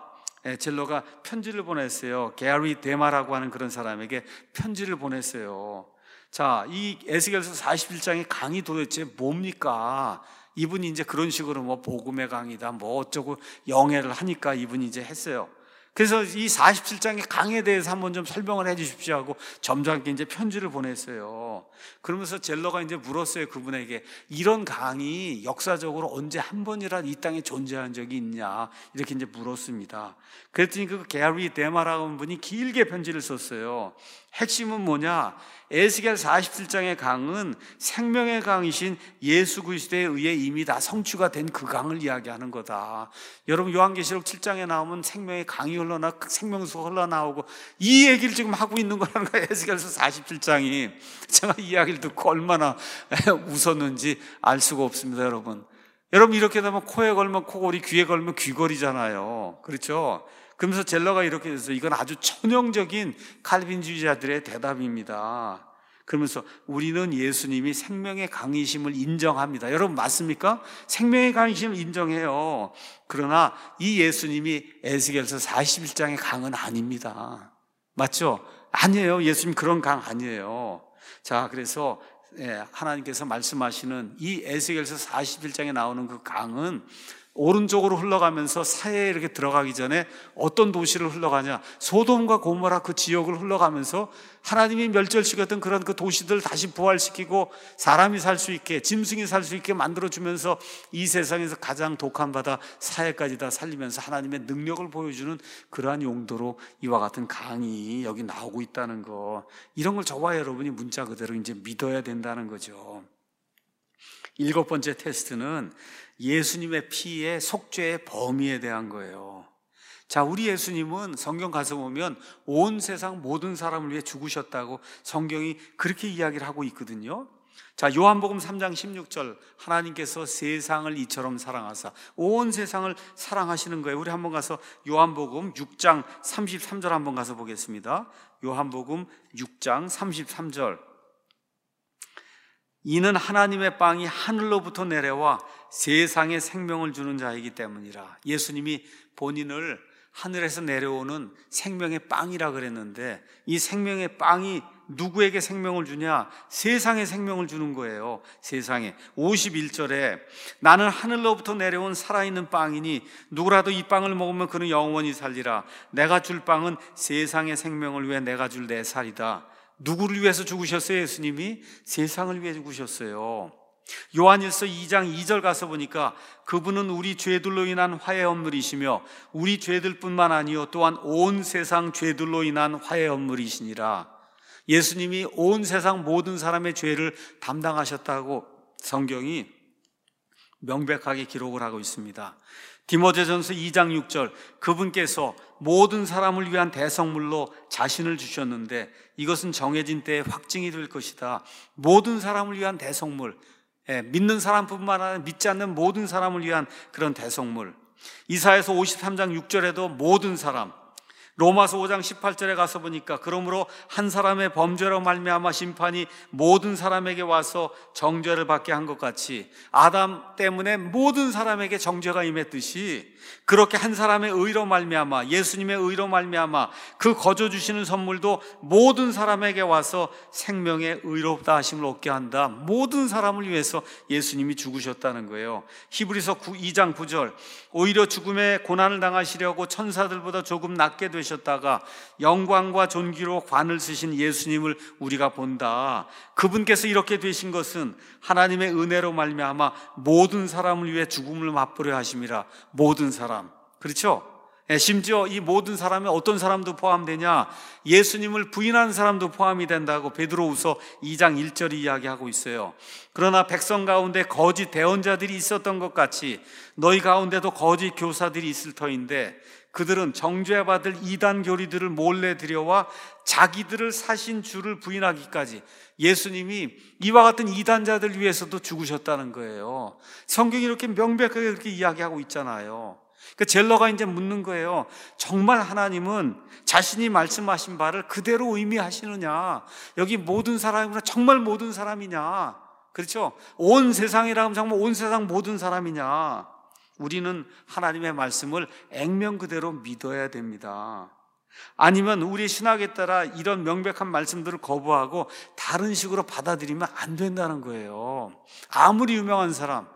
젤러가 편지를 보냈어요. 게리 데마라고 하는 그런 사람에게 편지를 보냈어요. 자, 이 에스겔서 41장의 강의 도대체 뭡니까? 이분이 이제 그런 식으로 뭐 복음의 강의다 뭐 어쩌고 영해를 하니까 이분이 이제 했어요. 그래서 이 47장의 강에 대해서 한번 좀 설명을 해 주십시오 하고 점잖게 이제 편지를 보냈어요. 그러면서 젤러가 이제 물었어요. 그분에게 이런 강이 역사적으로 언제 한 번이라도 이 땅에 존재한 적이 있냐 이렇게 이제 물었습니다. 그랬더니 그 게리 데마라고 하는 분이 길게 편지를 썼어요. 핵심은 뭐냐? 에스겔 47장의 강은 생명의 강이신 예수 그리스도에 의해 이미 다 성취가 된 그 강을 이야기하는 거다. 여러분 요한계시록 7장에 나오면 생명의 강이 생명수가 흘러나오고 이 얘기를 지금 하고 있는 거라는 거예요. 에스겔서 47장이. 제가 이 이야기를 듣고 얼마나 웃었는지 알 수가 없습니다. 여러분 이렇게 되면 코에 걸면 코골이, 귀에 걸면 귀걸이잖아요. 그렇죠? 그러면서 젤러가 이렇게 해서 이건 아주 천형적인 칼빈주의자들의 대답입니다. 그러면서 우리는 예수님이 생명의 강이심을 인정합니다. 여러분 맞습니까? 생명의 강이심을 인정해요. 그러나 이 예수님이 에스겔서 41장의 강은 아닙니다. 맞죠? 아니에요. 예수님 그런 강 아니에요. 자, 그래서 하나님께서 말씀하시는 이 에스겔서 41장에 나오는 그 강은 오른쪽으로 흘러가면서 사해에 이렇게 들어가기 전에 어떤 도시를 흘러가냐? 소돔과 고모라 그 지역을 흘러가면서 하나님이 멸절시켰던 그런 그 도시들을 다시 부활시키고 사람이 살 수 있게, 짐승이 살 수 있게 만들어주면서 이 세상에서 가장 독한 바다 사해까지 다 살리면서 하나님의 능력을 보여주는 그러한 용도로 이와 같은 강이 여기 나오고 있다는 거, 이런 걸 저와 여러분이 문자 그대로 이제 믿어야 된다는 거죠. 7번째 테스트는 예수님의 피의 속죄의 범위에 대한 거예요. 자, 우리 예수님은 성경 가서 보면 온 세상 모든 사람을 위해 죽으셨다고 성경이 그렇게 이야기를 하고 있거든요. 자, 요한복음 3장 16절 하나님께서 세상을 이처럼 사랑하사 온 세상을 사랑하시는 거예요. 우리 한번 가서 요한복음 6장 33절 한번 가서 보겠습니다. 요한복음 6장 33절 이는 하나님의 빵이 하늘로부터 내려와 세상에 생명을 주는 자이기 때문이라. 예수님이 본인을 하늘에서 내려오는 생명의 빵이라 그랬는데 이 생명의 빵이 누구에게 생명을 주냐? 세상에 생명을 주는 거예요. 세상에. 51절에 나는 하늘로부터 내려온 살아있는 빵이니 누구라도 이 빵을 먹으면 그는 영원히 살리라. 내가 줄 빵은 세상의 생명을 위해 내가 줄 내 살이다. 누구를 위해서 죽으셨어요? 예수님이 세상을 위해 죽으셨어요. 요한일서 2장 2절 가서 보니까 그분은 우리 죄들로 인한 화해 헌물이시며 우리 죄들뿐만 아니요 또한 온 세상 죄들로 인한 화해 헌물이시니라. 예수님이 온 세상 모든 사람의 죄를 담당하셨다고 성경이 명백하게 기록을 하고 있습니다. 디모데전서 2장 6절 그분께서 모든 사람을 위한 대성물로 자신을 주셨는데 이것은 정해진 때에 확증이 될 것이다. 모든 사람을 위한 대성물, 믿는 사람뿐만 아니라 믿지 않는 모든 사람을 위한 그런 대성물. 이사야서 53장 6절에도 모든 사람, 로마서 5장 18절에 가서 보니까 그러므로 한 사람의 범죄로 말미암아 심판이 모든 사람에게 와서 정죄를 받게 한 것 같이 아담 때문에 모든 사람에게 정죄가 임했듯이 그렇게 한 사람의 의로 말미암아 예수님의 의로 말미암아 그 거저 주시는 선물도 모든 사람에게 와서 생명의 의롭다 하심을 얻게 한다. 모든 사람을 위해서 예수님이 죽으셨다는 거예요. 히브리서 2장 9절 오히려 죽음의 고난을 당하시려고 천사들보다 조금 낮게 되셨다가 영광과 존귀로 관을 쓰신 예수님을 우리가 본다. 그분께서 이렇게 되신 것은 하나님의 은혜로 말미암아 모든 사람을 위해 죽음을 맛보려 하심이라. 모든 사람, 그렇죠? 심지어 이 모든 사람에 어떤 사람도 포함되냐? 예수님을 부인하는 사람도 포함이 된다고 베드로후서 2장 1절이 이야기하고 있어요. 그러나 백성 가운데 거짓 대언자들이 있었던 것 같이 너희 가운데도 거짓 교사들이 있을 터인데 그들은 정죄받을 이단 교리들을 몰래 들여와 자기들을 사신 주를 부인하기까지 예수님이 이와 같은 이단자들 위해서도 죽으셨다는 거예요. 성경이 이렇게 명백하게 그렇게 이야기하고 있잖아요. 그 젤러가 이제 묻는 거예요. 정말 하나님은 자신이 말씀하신 바를 그대로 의미하시느냐? 여기 모든 사람이구나. 정말 모든 사람이냐? 그렇죠? 온 세상이라 하면 정말 온 세상 모든 사람이냐? 우리는 하나님의 말씀을 액면 그대로 믿어야 됩니다. 아니면 우리의 신학에 따라 이런 명백한 말씀들을 거부하고 다른 식으로 받아들이면 안 된다는 거예요. 아무리 유명한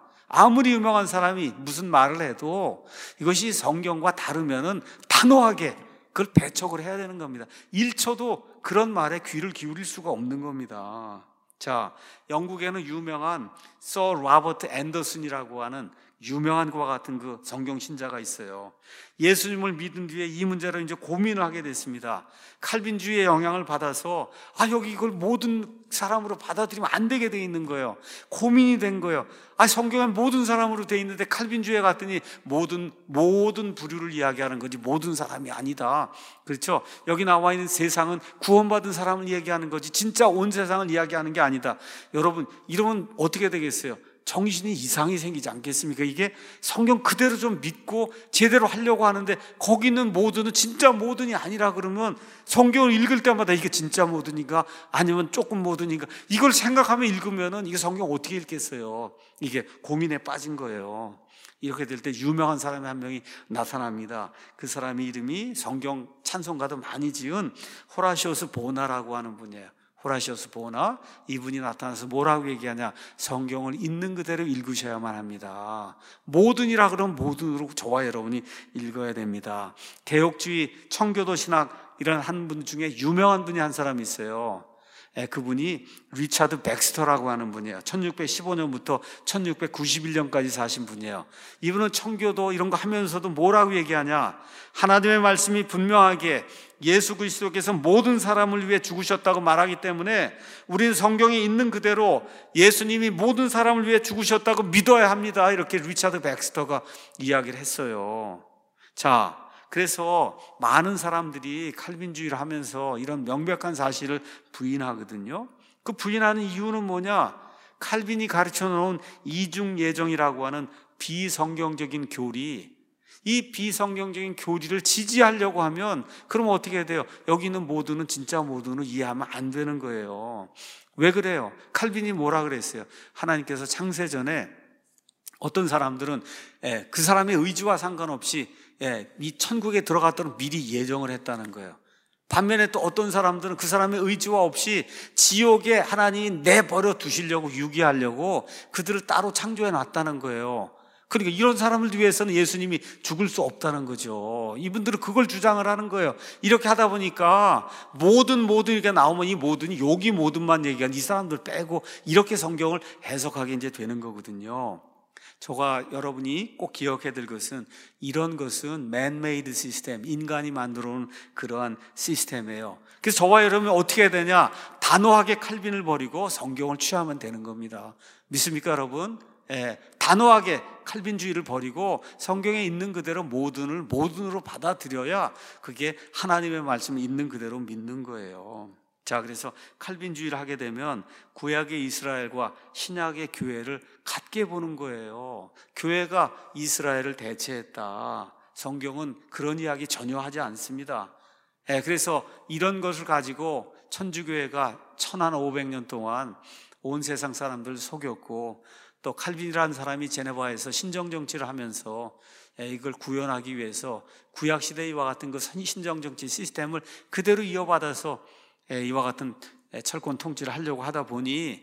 사람이 무슨 말을 해도 이것이 성경과 다르면은 단호하게 그걸 배척을 해야 되는 겁니다. 1초도 그런 말에 귀를 기울일 수가 없는 겁니다. 자, 영국에는 유명한 서 로버트 앤더슨이라고 하는 유명한 그와 같은 그 성경 신자가 있어요. 예수님을 믿은 뒤에 이 문제로 이제 고민을 하게 됐습니다. 칼빈주의의 영향을 받아서 여기 이걸 모든 사람으로 받아들이면 안 되게 돼 있는 거예요. 고민이 된 거예요. 성경은 모든 사람으로 돼 있는데 칼빈주의에 갔더니 모든 부류를 이야기하는 거지 모든 사람이 아니다. 그렇죠? 여기 나와 있는 세상은 구원받은 사람을 얘기하는 거지 진짜 온 세상을 이야기하는 게 아니다. 여러분, 이러면 어떻게 되겠어요? 정신이 이상이 생기지 않겠습니까? 이게 성경 그대로 좀 믿고 제대로 하려고 하는데 거기 있는 모든은 진짜 모든이 아니라 그러면 성경을 읽을 때마다 이게 진짜 모든인가 아니면 조금 모든인가 이걸 생각하며 읽으면은 이게 성경 어떻게 읽겠어요? 이게 고민에 빠진 거예요. 이렇게 될 때 유명한 사람이 한 명이 나타납니다. 그 사람의 이름이 성경 찬송가도 많이 지은 호라시오스 보나라고 하는 분이에요. 호라시오스 보나, 이분이 나타나서 뭐라고 얘기하냐? 성경을 있는 그대로 읽으셔야만 합니다. 모든이라 그러면 모든으로 저와 여러분이 읽어야 됩니다. 개혁주의, 청교도 신학 이런 한 분 중에 유명한 분이 한 사람이 있어요. 그분이 리차드 백스터라고 하는 분이에요. 1615년부터 1691년까지 사신 분이에요. 이분은 청교도 이런 거 하면서도 뭐라고 얘기하냐? 하나님의 말씀이 분명하게 예수 그리스도께서 모든 사람을 위해 죽으셨다고 말하기 때문에 우리는 성경에 있는 그대로 예수님이 모든 사람을 위해 죽으셨다고 믿어야 합니다. 이렇게 리차드 백스터가 이야기를 했어요. 자, 그래서 많은 사람들이 칼빈주의를 하면서 이런 명백한 사실을 부인하거든요. 그 부인하는 이유는 뭐냐? 칼빈이 가르쳐 놓은 이중 예정이라고 하는 비성경적인 교리, 이 비성경적인 교리를 지지하려고 하면 그럼 어떻게 해야 돼요? 여기 있는 모두는 진짜 모두는 이해하면 안 되는 거예요. 왜 그래요? 칼빈이 뭐라 그랬어요? 하나님께서 창세전에 어떤 사람들은 그 사람의 의지와 상관없이 이 천국에 들어갔도록 미리 예정을 했다는 거예요. 반면에 또 어떤 사람들은 그 사람의 의지와 없이 지옥에 하나님이 내버려 두시려고 유기하려고 그들을 따로 창조해 놨다는 거예요. 그러니까 이런 사람을 위해서는 예수님이 죽을 수 없다는 거죠. 이분들은 그걸 주장을 하는 거예요. 이렇게 하다 보니까 모든 게 나오면 이 모든이 여기 모든만 얘기한 이 사람들 빼고 이렇게 성경을 해석하게 이제 되는 거거든요. 저가 여러분이 꼭 기억해야 될 것은 이런 것은 man-made 시스템, 인간이 만들어 놓은 그러한 시스템이에요. 그래서 저와 여러분이 어떻게 해야 되냐? 단호하게 칼빈을 버리고 성경을 취하면 되는 겁니다. 믿습니까, 여러분? 단호하게 칼빈주의를 버리고 성경에 있는 그대로 모든을 모든으로 받아들여야 그게 하나님의 말씀을 있는 그대로 믿는 거예요. 자, 그래서 칼빈주의를 하게 되면 구약의 이스라엘과 신약의 교회를 같게 보는 거예요. 교회가 이스라엘을 대체했다. 성경은 그런 이야기 전혀 하지 않습니다. 그래서 이런 것을 가지고 천주교회가 1500년 동안 온 세상 사람들을 속였고 또 칼빈이라는 사람이 제네바에서 신정정치를 하면서 이걸 구현하기 위해서 구약시대 이와 같은 그 신정정치 시스템을 그대로 이어받아서 이와 같은 철권 통치를 하려고 하다 보니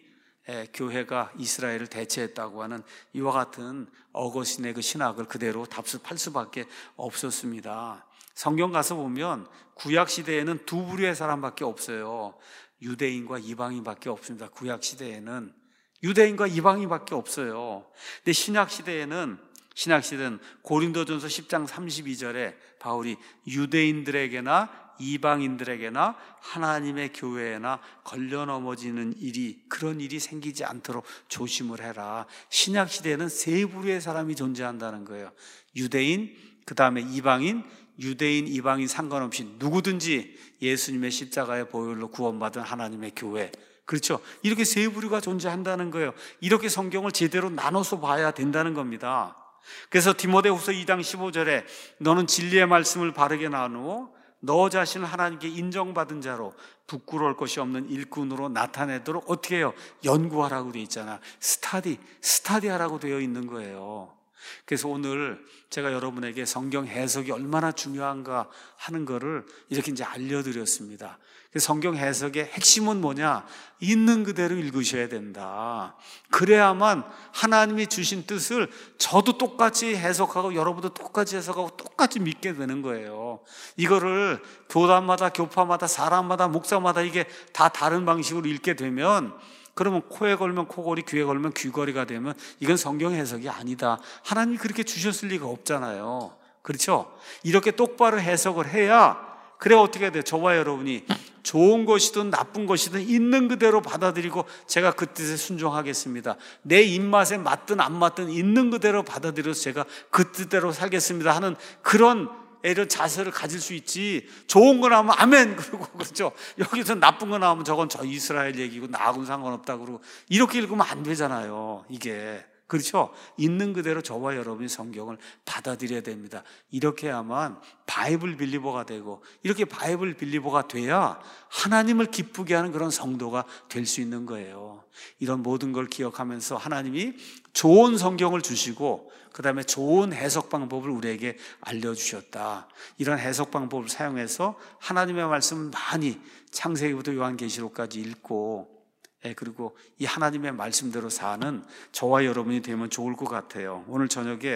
교회가 이스라엘을 대체했다고 하는 이와 같은 어거스틴의 그 신학을 그대로 답습할 수밖에 없었습니다. 성경 가서 보면 구약시대에는 두 부류의 사람밖에 없어요. 유대인과 이방인밖에 없습니다. 구약시대에는 유대인과 이방인밖에 없어요. 근데 신약시대는 고린도전서 10장 32절에 바울이 유대인들에게나 이방인들에게나 하나님의 교회에나 걸려 넘어지는 그런 일이 생기지 않도록 조심을 해라. 신약시대에는 세 부류의 사람이 존재한다는 거예요. 유대인, 그 다음에 이방인, 유대인, 이방인 상관없이 누구든지 예수님의 십자가의 보혈로 구원받은 하나님의 교회, 그렇죠? 이렇게 세 부류가 존재한다는 거예요. 이렇게 성경을 제대로 나눠서 봐야 된다는 겁니다. 그래서 디모데후서 2장 15절에 너는 진리의 말씀을 바르게 나누어 너 자신을 하나님께 인정받은 자로 부끄러울 것이 없는 일꾼으로 나타내도록 어떻게 해요? 연구하라고 되어 있잖아. 스타디하라고 되어 있는 거예요. 그래서 오늘 제가 여러분에게 성경 해석이 얼마나 중요한가 하는 거를 이렇게 이제 알려드렸습니다. 그래서 성경 해석의 핵심은 뭐냐? 있는 그대로 읽으셔야 된다. 그래야만 하나님이 주신 뜻을 저도 똑같이 해석하고 여러분도 똑같이 해석하고 똑같이 믿게 되는 거예요. 이거를 교단마다, 교파마다, 사람마다, 목사마다 이게 다 다른 방식으로 읽게 되면, 그러면 코에 걸면 코걸이, 귀에 걸면 귀걸이가 되면 이건 성경 해석이 아니다. 하나님이 그렇게 주셨을 리가 없잖아요. 그렇죠? 이렇게 똑바로 해석을 해야, 그래 어떻게 돼요? 저와 여러분이 좋은 것이든 나쁜 것이든 있는 그대로 받아들이고 제가 그 뜻에 순종하겠습니다. 내 입맛에 맞든 안 맞든 있는 그대로 받아들여서 제가 그 뜻대로 살겠습니다 하는 그런 이런 자세를 가질 수 있지. 좋은 거 나오면 아멘 그러고, 그렇죠? 여기서 나쁜 거 나오면 저건 저 이스라엘 얘기고 나하고는 상관없다 그러고 이렇게 읽으면 안 되잖아요. 이게, 그렇죠? 있는 그대로 저와 여러분이 성경을 받아들여야 됩니다. 이렇게 해야만 바이블 빌리버가 되고, 이렇게 바이블 빌리버가 돼야 하나님을 기쁘게 하는 그런 성도가 될 수 있는 거예요. 이런 모든 걸 기억하면서 하나님이 좋은 성경을 주시고 그 다음에 좋은 해석 방법을 우리에게 알려주셨다. 이런 해석 방법을 사용해서 하나님의 말씀을 많이 창세기부터 요한계시록까지 읽고, 그리고 이 하나님의 말씀대로 사는 저와 여러분이 되면 좋을 것 같아요. 오늘 저녁에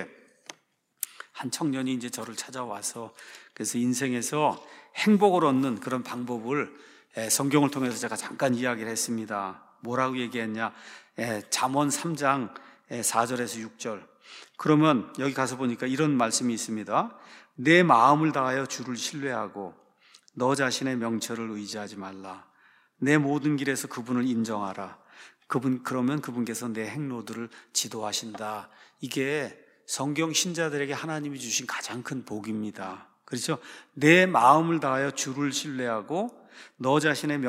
한 청년이 이제 저를 찾아와서, 그래서 인생에서 행복을 얻는 그런 방법을 성경을 통해서 제가 잠깐 이야기를 했습니다. 뭐라고 얘기했냐? 잠언 3장 4절에서 6절. 그러면 여기 가서 보니까 이런 말씀이 있습니다. 내 마음을 다하여 주를 신뢰하고 너 자신의 명철을 의지하지 말라. 내 모든 길에서 그분을 인정하라. 그러면 그분께서 내 행로들을 지도하신다. 이게 성경 신자들에게 하나님이 주신 가장 큰 복입니다. 그렇죠? 내 마음을 다하여 주를 신뢰하고 너 자신의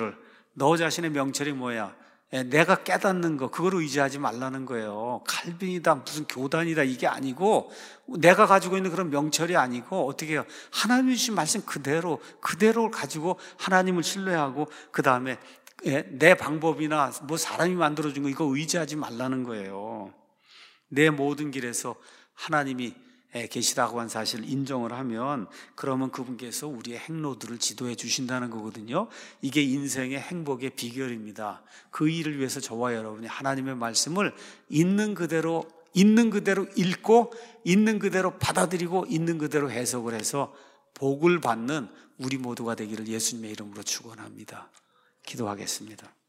명철이 뭐야? 내가 깨닫는 거, 그걸 의지하지 말라는 거예요. 칼빈이다, 무슨 교단이다, 이게 아니고, 내가 가지고 있는 그런 명철이 아니고, 어떻게 해요? 하나님이 주신 말씀 그대로 가지고 하나님을 신뢰하고, 그 다음에 내 방법이나 뭐 사람이 만들어준 거, 이거 의지하지 말라는 거예요. 내 모든 길에서 하나님이 계시다고 한 사실을 인정을 하면, 그러면 그분께서 우리의 행로들을 지도해 주신다는 거거든요. 이게 인생의 행복의 비결입니다. 그 일을 위해서 저와 여러분이 하나님의 말씀을 있는 그대로 읽고, 있는 그대로 받아들이고, 있는 그대로 해석을 해서 복을 받는 우리 모두가 되기를 예수님의 이름으로 축원합니다. 기도하겠습니다.